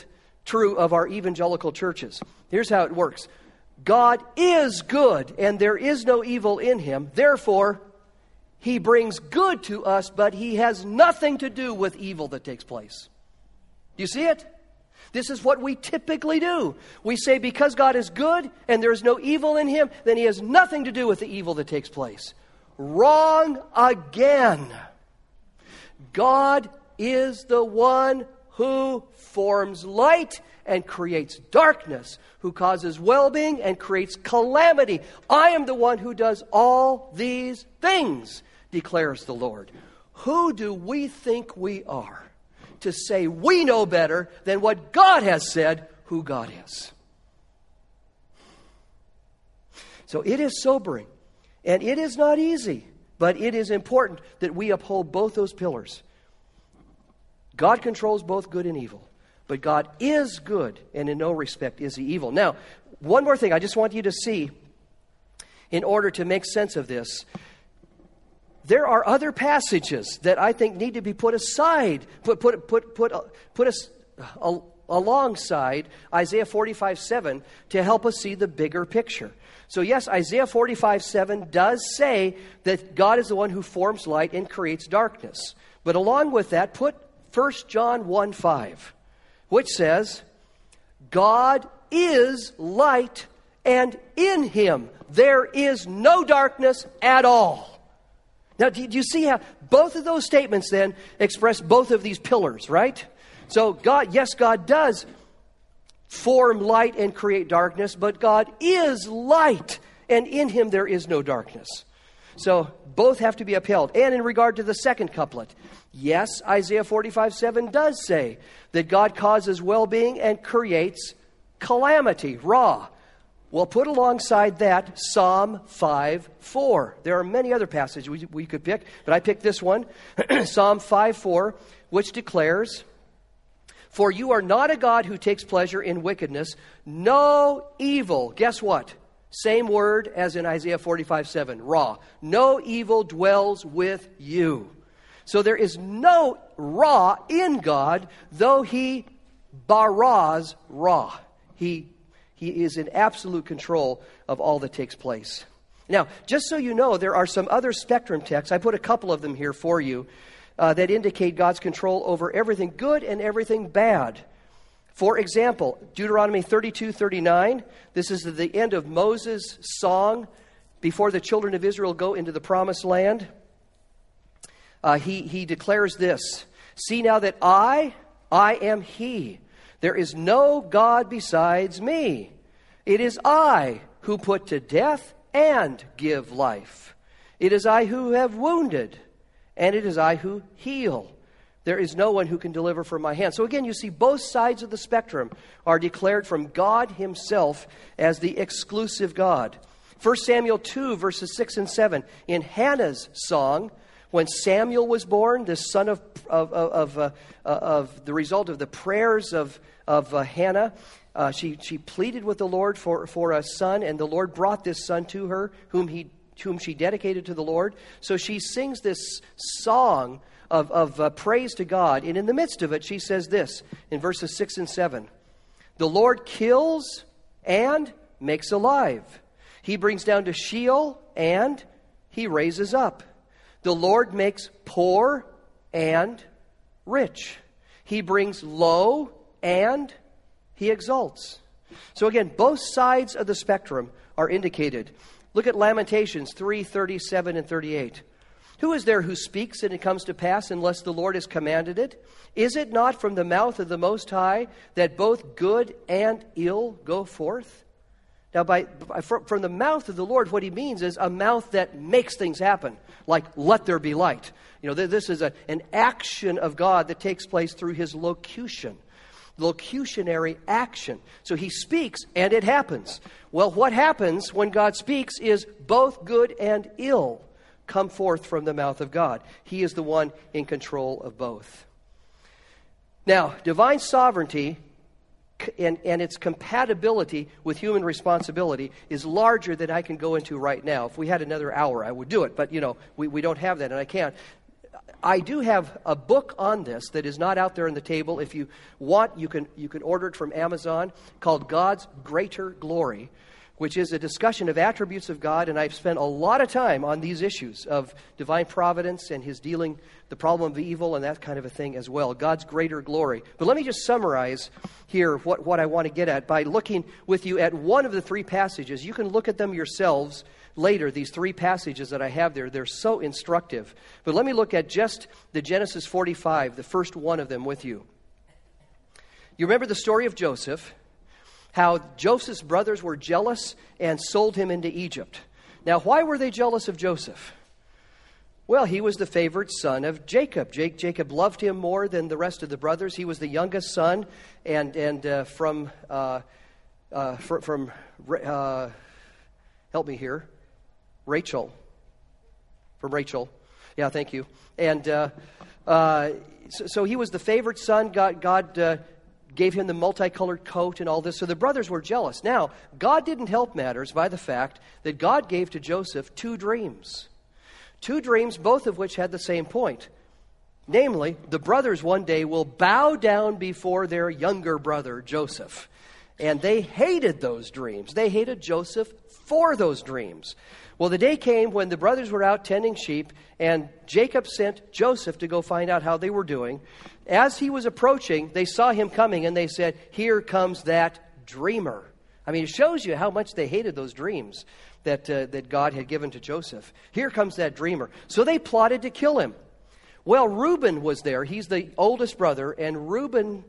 true of our evangelical churches. Here's how it works. God is good, and there is no evil in him. Therefore, he brings good to us, but he has nothing to do with evil that takes place. Do you see it? This is what we typically do. We say because God is good and there is no evil in him, then he has nothing to do with the evil that takes place. Wrong again. God is the one who forms light and creates darkness, who causes well-being and creates calamity. I am the one who does all these things, declares the Lord. Who do we think we are to say we know better than what God has said who God is? So it is sobering, and it is not easy, but it is important that we uphold both those pillars. God controls both good and evil, but God is good, and in no respect is he evil. Now, one more thing I just want you to see in order to make sense of this. There are other passages that I think need to be put aside, put put put put put us uh, alongside Isaiah forty-five seven to help us see the bigger picture. So yes, Isaiah forty-five seven does say that God is the one who forms light and creates darkness. But along with that, put First John one five, which says, God is light, and in him there is no darkness at all. Now, do you see how both of those statements then express both of these pillars, right? So God, yes, God does form light and create darkness, but God is light, and in him there is no darkness. So both have to be upheld. And in regard to the second couplet, yes, Isaiah forty-five seven does say that God causes well-being and creates calamity, ra. Well, put alongside that Psalm five four. There are many other passages we, we could pick, but I picked this one, Psalm five four, which declares, for you are not a God who takes pleasure in wickedness, no evil. Guess what? Same word as in Isaiah forty-five seven, ra. No evil dwells with you. So there is no ra in God, though he baras ra. He He is in absolute control of all that takes place. Now, just so you know, there are some other spectrum texts. I put a couple of them here for you uh, that indicate God's control over everything good and everything bad. For example, Deuteronomy thirty-two thirty-nine. This is the end of Moses' song before the children of Israel go into the promised land. Uh, he, he declares this, see now that I, I am he. There is no God besides me. It is I who put to death and give life. It is I who have wounded, and it is I who heal. There is no one who can deliver from my hand. So again, you see both sides of the spectrum are declared from God himself as the exclusive God. First Samuel two, verses six and seven. In Hannah's song, when Samuel was born, the son of of of, uh, of the result of the prayers of of uh, Hannah, uh, she she pleaded with the Lord for for a son, and the Lord brought this son to her, whom he whom she dedicated to the Lord. So she sings this song of of uh, praise to God, and in the midst of it, she says this in verses six and seven: "The Lord kills and makes alive; He brings down to Sheol and He raises up. The Lord makes poor and rich. He brings low and He exalts." So again, both sides of the spectrum are indicated. Look at Lamentations three thirty-seven and thirty-eight. "Who is there who speaks and it comes to pass unless the Lord has commanded it? Is it not from the mouth of the Most High that both good and ill go forth?" Now, by, by from the mouth of the Lord, what he means is a mouth that makes things happen, like let there be light. You know, this is a, an action of God that takes place through his locution, locutionary action. So he speaks and it happens. Well, what happens when God speaks is both good and ill come forth from the mouth of God. He is the one in control of both. Now, divine sovereignty And, and its compatibility with human responsibility is larger than I can go into right now. If we had another hour, I would do it. But, you know, we, we don't have that, and I can't. I do have a book on this that is not out there on the table. If you want, you can you can order it from Amazon, called God's Greater Glory, which is a discussion of attributes of God, and I've spent a lot of time on these issues of divine providence and his dealing the problem of evil and that kind of a thing as well. God's greater glory. But let me just summarize here what, what I want to get at by looking with you at one of the three passages. You can look at them yourselves later, these three passages that I have there. They're so instructive. But let me look at just the Genesis forty-five, the first one of them with you. You remember the story of Joseph, how Joseph's brothers were jealous and sold him into Egypt. Now, why were they jealous of Joseph? Well, he was the favored son of Jacob. Jake, Jacob loved him more than the rest of the brothers. He was the youngest son, and and uh, from uh, uh, fr- from uh, help me here, Rachel. From Rachel, yeah, thank you. And uh, uh, so, so he was the favored son. God, God. Uh, gave him the multicolored coat and all this. So the brothers were jealous. Now, God didn't help matters by the fact that God gave to Joseph two dreams. Two dreams, both of which had the same point. Namely, the brothers one day will bow down before their younger brother, Joseph. And they hated those dreams. They hated Joseph for those dreams. Well, the day came when the brothers were out tending sheep, and Jacob sent Joseph to go find out how they were doing. As he was approaching, they saw him coming, and they said, "Here comes that dreamer." I mean, it shows you how much they hated those dreams that uh, that God had given to Joseph. Here comes that dreamer. So they plotted to kill him. Well, Reuben was there. He's the oldest brother, and Reuben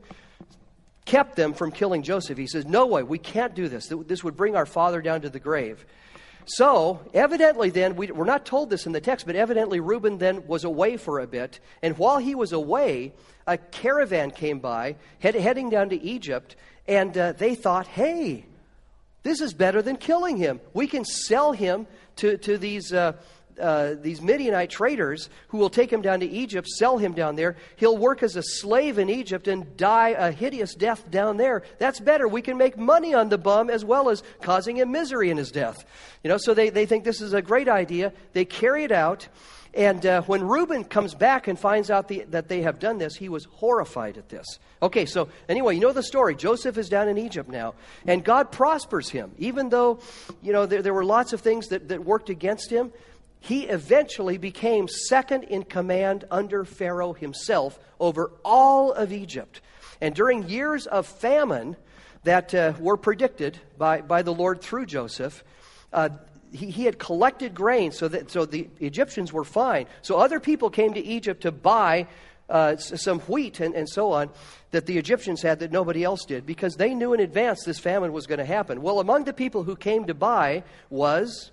kept them from killing Joseph. He says, "No way, we can't do this. This would bring our father down to the grave." So, evidently then, we, we're not told this in the text, but evidently Reuben then was away for a bit. And while he was away, a caravan came by, head, heading down to Egypt, and uh, they thought, hey, this is better than killing him. We can sell him to, to these uh, uh, these Midianite traders who will take him down to Egypt, sell him down there. He'll work as a slave in Egypt and die a hideous death down there. That's better. We can make money on the bum as well as causing him misery in his death. You know, so they, they think this is a great idea. They carry it out. And uh, when Reuben comes back and finds out the, that they have done this, he was horrified at this. Okay, so anyway, you know the story. Joseph is down in Egypt now, and God prospers him. Even though, you know, there, there were lots of things that, that worked against him, he eventually became second in command under Pharaoh himself over all of Egypt. And during years of famine that uh, were predicted by, by the Lord through Joseph, uh, He, he had collected grain so that so the Egyptians were fine. So other people came to Egypt to buy uh, some wheat and, and so on that the Egyptians had that nobody else did, because they knew in advance this famine was going to happen. Well, among the people who came to buy was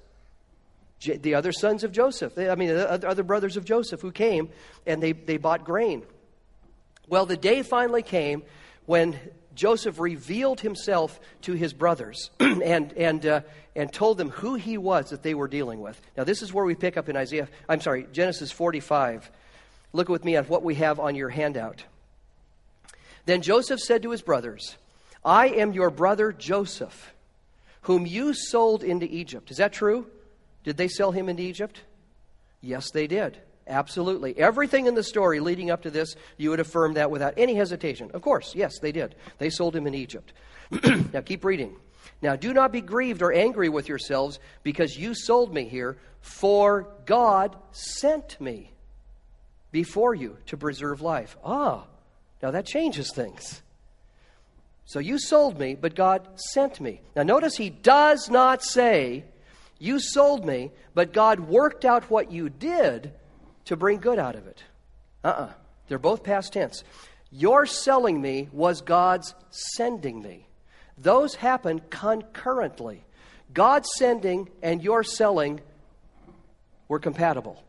J- the other sons of Joseph. They, I mean, the other brothers of Joseph who came, and they, they bought grain. Well, the day finally came when Joseph revealed himself to his brothers and and uh, and told them who he was that they were dealing with. Now, this is where we pick up in Isaiah. I'm sorry, Genesis forty-five. Look with me at what we have on your handout. Then Joseph said to his brothers, "I am your brother Joseph, whom you sold into Egypt." Is that true? Did they sell him into Egypt? Yes, they did. Absolutely. Everything in the story leading up to this, you would affirm that without any hesitation. Of course, yes, they did. They sold him in Egypt. Now keep reading. "Now do not be grieved or angry with yourselves because you sold me here, for God sent me before you to preserve life." Ah, now that changes things. So you sold me, but God sent me. Now notice he does not say, "You sold me, but God worked out what you did to bring good out of it." Uh-uh. They're both past tense. Your selling me was God's sending me. Those happened concurrently. God's sending and your selling were compatible.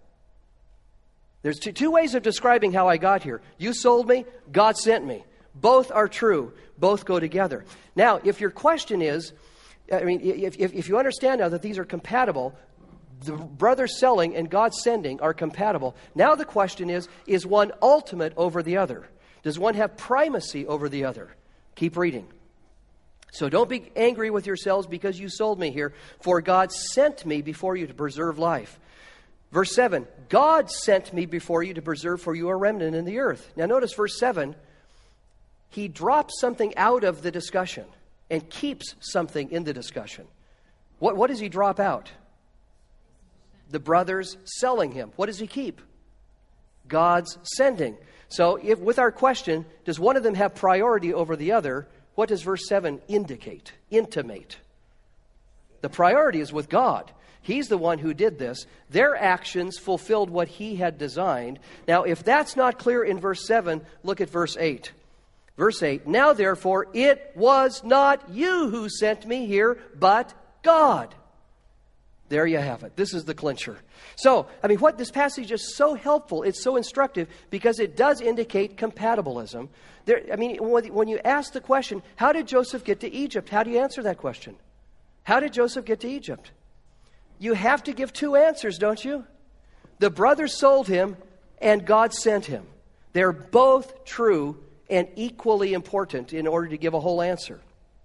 There's two, two ways of describing how I got here. You sold me, God sent me. Both are true. Both go together. Now, if your question is, I mean, if, if, if you understand now that these are compatible, the brothers selling and God sending are compatible. Now the question is, is one ultimate over the other? Does one have primacy over the other? Keep reading. "So don't be angry with yourselves because you sold me here, for God sent me before you to preserve life." Verse seven, God sent me before you to preserve for you a remnant in the earth. Now notice verse seven, he drops something out of the discussion and keeps something in the discussion. What, what does he drop out? The brothers selling him. What does he keep? God's sending. So if with our question, does one of them have priority over the other? What does verse seven indicate, intimate? The priority is with God. He's the one who did this. Their actions fulfilled what he had designed. Now, if that's not clear in verse seven, look at verse eight. Verse eight, now therefore it was not you who sent me here, but God. There you have it. This is the clincher. So, I mean, what this passage is so helpful, it's so instructive, because it does indicate compatibilism. There, I mean, when you ask the question, how did Joseph get to Egypt? How do you answer that question? How did Joseph get to Egypt? You have to give two answers, don't you? The brothers sold him, and God sent him. They're both true and equally important in order to give a whole answer.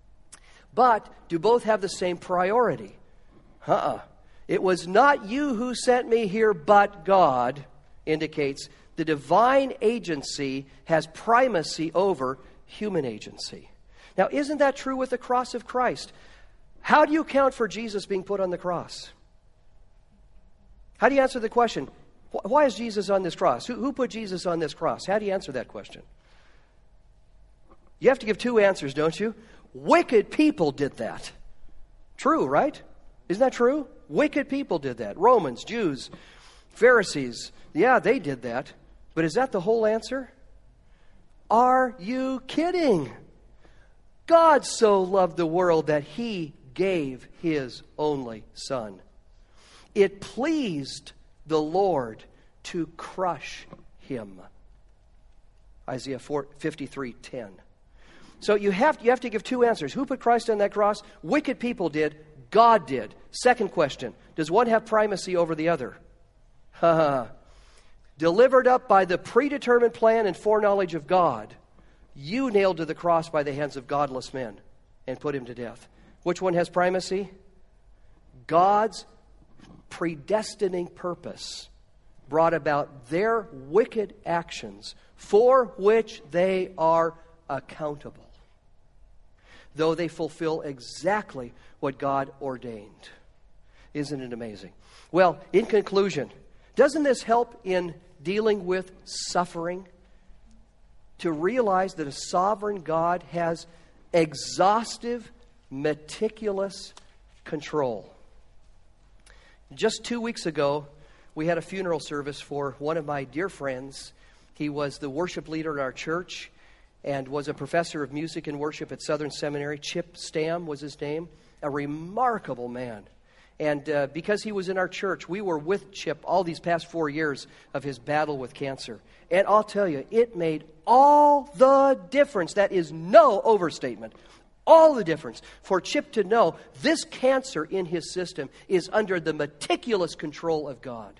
But do both have the same priority? Uh-uh. It was not you who sent me here, but God, indicates the divine agency has primacy over human agency. Now, isn't that true with the cross of Christ? How do you account for Jesus being put on the cross? How do you answer the question, why is Jesus on this cross? Who, who put Jesus on this cross? How do you answer that question? You have to give two answers, don't you? Wicked people did that. True, right? Isn't that true? Wicked people did that. Romans, Jews, Pharisees. Yeah, they did that. But is that the whole answer? Are you kidding? God so loved the world that he gave his only Son. It pleased the Lord to crush him. Isaiah fifty-three ten. So you have, you have to give two answers. Who put Christ on that cross? Wicked people did. God did. Second question, does one have primacy over the other? Delivered up by the predetermined plan and foreknowledge of God, you nailed to the cross by the hands of godless men and put him to death. Which one has primacy? God's predestining purpose brought about their wicked actions for which they are accountable, though they fulfill exactly what God ordained. Isn't it amazing? Well, in conclusion, doesn't this help in dealing with suffering? To realize that a sovereign God has exhaustive, meticulous control. Just two weeks ago, we had a funeral service for one of my dear friends. He was the worship leader in our church and was a professor of music and worship at Southern Seminary. Chip Stam was his name. A remarkable man. And uh, because he was in our church, we were with Chip all these past four years of his battle with cancer. And I'll tell you, it made all the difference. That is no overstatement. All the difference for Chip to know this cancer in his system is under the meticulous control of God.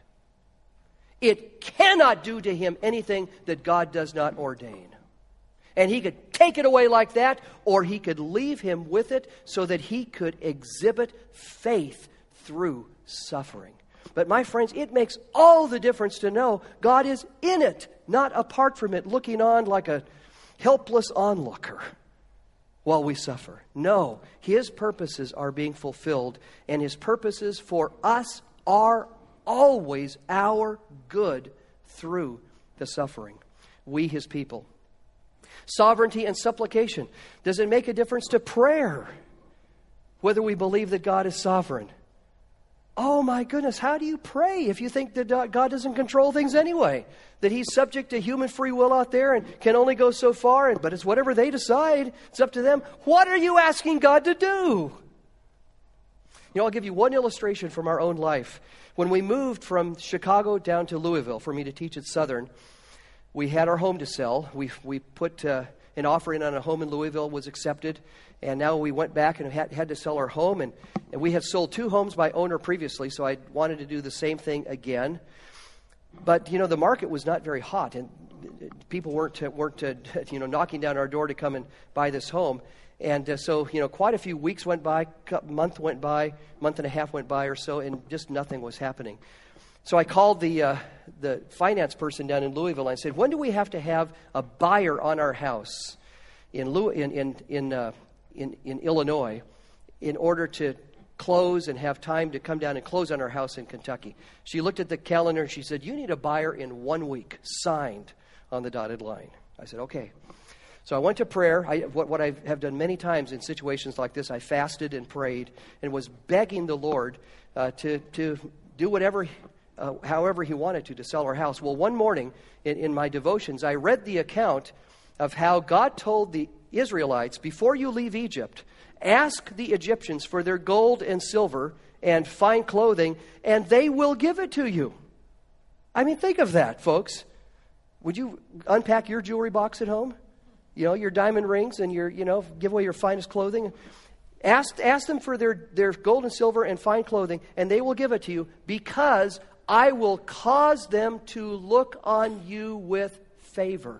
It cannot do to him anything that God does not ordain. And he could take it away like that, or he could leave him with it so that he could exhibit faith through suffering. But my friends, it makes all the difference to know God is in it, not apart from it, looking on like a helpless onlooker while we suffer. No, his purposes are being fulfilled, and his purposes for us are always our good through the suffering. We, his people. Sovereignty and supplication. Does it make a difference to prayer whether we believe that God is sovereign? Oh my goodness, how do you pray if you think that God doesn't control things anyway? That he's subject to human free will out there and can only go so far, and, but it's whatever they decide. It's up to them. What are you asking God to do? You know, I'll give you one illustration from our own life. When we moved from Chicago down to Louisville for me to teach at Southern, we had our home to sell. We we put uh, an offer in on a home in Louisville, was accepted. And now we went back and had, had to sell our home. And, and we had sold two homes by owner previously, so I wanted to do the same thing again. But, you know, the market was not very hot. And people weren't, weren't uh, you know, knocking down our door to come and buy this home. And uh, so, you know, quite a few weeks went by, a month went by, month and a half went by or so, and just nothing was happening. So I called the uh, the finance person down in Louisville and I said, when do we have to have a buyer on our house in Louis, in in in, uh, in in Illinois in order to close and have time to come down and close on our house in Kentucky? She looked at the calendar and she said, you need a buyer in one week, signed on the dotted line. I said, okay. So I went to prayer. I, what, what I have done many times in situations like this, I fasted and prayed and was begging the Lord uh, to to do whatever, uh, however He wanted to, to sell our house. Well, one morning in, in my devotions, I read the account of how God told the Israelites, before you leave Egypt, ask the Egyptians for their gold and silver and fine clothing, and they will give it to you. I mean, think of that, folks. Would you unpack your jewelry box at home? You know, your diamond rings and your, you know, give away your finest clothing. Ask, ask them for their, their gold and silver and fine clothing, and they will give it to you, because I will cause them to look on you with favor.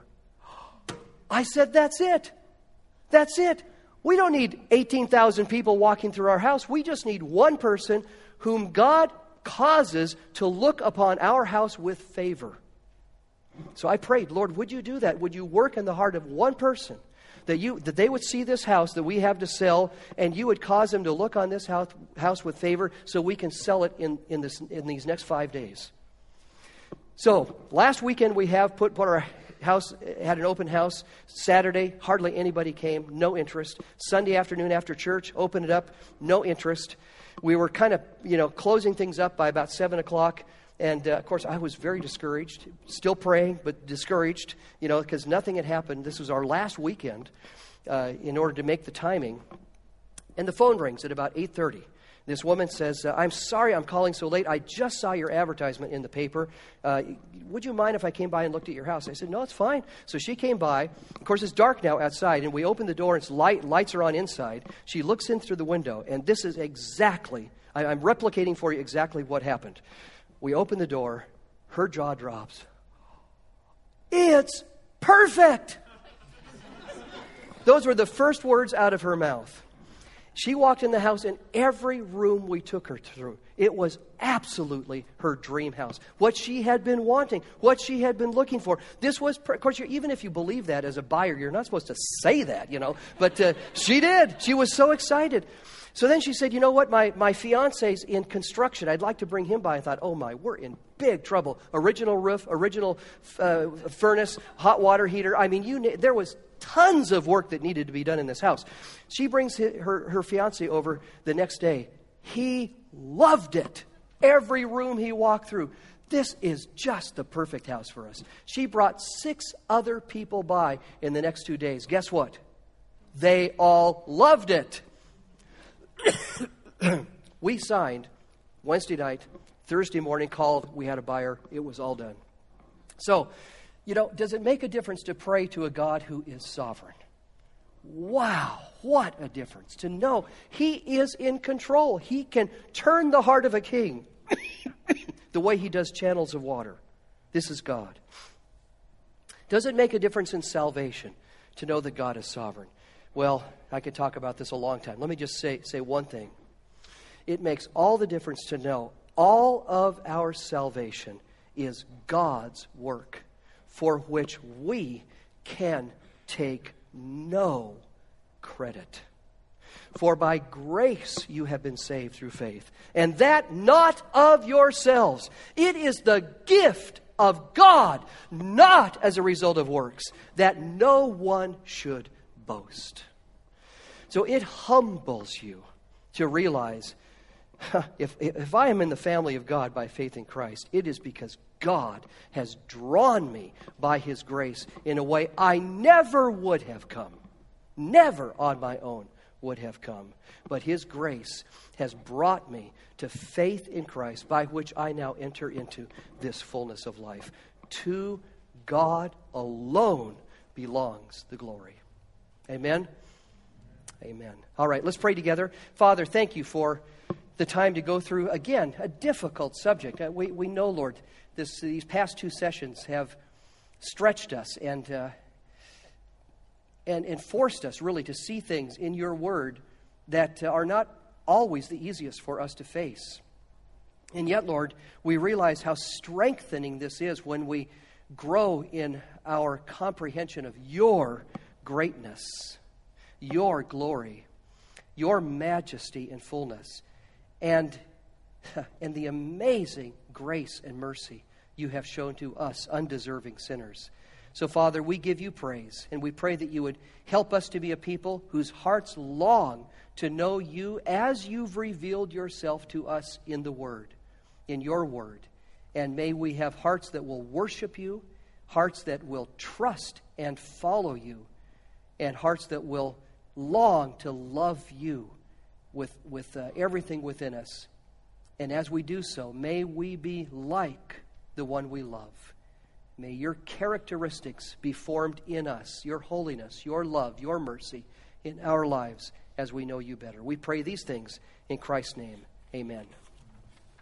I said, that's it. That's it. We don't need eighteen thousand people walking through our house. We just need one person whom God causes to look upon our house with favor. So I prayed, Lord, would you do that? Would you work in the heart of one person, that you that they would see this house that we have to sell, and you would cause them to look on this house, house with favor, so we can sell it in, in, this, in these next five days. So last weekend we have put, put our house, had an open house. Saturday, hardly anybody came, no interest. Sunday afternoon after church, opened it up, no interest. We were kind of, you know, closing things up by about seven o'clock. And, uh, of course, I was very discouraged, still praying, but discouraged, you know, because nothing had happened. This was our last weekend uh, in order to make the timing. And the phone rings at about eight thirty. This woman says, uh, I'm sorry I'm calling so late. I just saw your advertisement in the paper. Uh, would you mind if I came by and looked at your house? I said, no, it's fine. So she came by. Of course, it's dark now outside, and we open the door, and it's light. Lights are on inside. She looks in through the window, and this is exactly, I, I'm replicating for you exactly what happened. We open the door, her jaw drops. It's perfect! Those were the first words out of her mouth. She walked in the house, and every room we took her through, it was absolutely her dream house. What she had been wanting, what she had been looking for. This was, of course, even if you believe that as a buyer, you're not supposed to say that, you know. But uh, she did. She was so excited. So then she said, you know what, my, my fiance's in construction. I'd like to bring him by. I thought, oh my, we're in big trouble. Original roof, original uh, furnace, hot water heater. I mean, you there was tons of work that needed to be done in this house. She brings his, her, her fiance over the next day. He loved it. Every room he walked through. This is just the perfect house for us. She brought six other people by in the next two days. Guess what? They all loved it. We signed Wednesday night, Thursday morning, called, we had a buyer, it was all done. So, you know, does it make a difference to pray to a God who is sovereign? Wow, what a difference to know He is in control. He can turn the heart of a king the way He does channels of water. This is God. Does it make a difference in salvation to know that God is sovereign? Well, I could talk about this a long time. Let me just say, say one thing. It makes all the difference to know all of our salvation is God's work, for which we can take no credit. For by grace you have been saved through faith, and that not of yourselves. It is the gift of God, not as a result of works, that no one should boast. So it humbles you to realize, if, if I am in the family of God by faith in Christ, it is because God has drawn me by His grace in a way I never would have come. Never on my own would have come. But His grace has brought me to faith in Christ, by which I now enter into this fullness of life. To God alone belongs the glory. Amen? Amen. All right, let's pray together. Father, thank you for the time to go through, again, a difficult subject. Uh, we, we know, Lord, this, these past two sessions have stretched us and, uh, and, and forced us, really, to see things in your word that uh, are not always the easiest for us to face. And yet, Lord, we realize how strengthening this is when we grow in our comprehension of your greatness, your glory, your majesty and fullness, and, and the amazing grace and mercy you have shown to us, undeserving sinners. So, Father, we give you praise, and we pray that you would help us to be a people whose hearts long to know you as you've revealed yourself to us in the Word, in your Word. And may we have hearts that will worship you, hearts that will trust and follow you, and hearts that will long to love you with, with uh, everything within us. And as we do so, may we be like the one we love. May your characteristics be formed in us, your holiness, your love, your mercy in our lives as we know you better. We pray these things in Christ's name. Amen.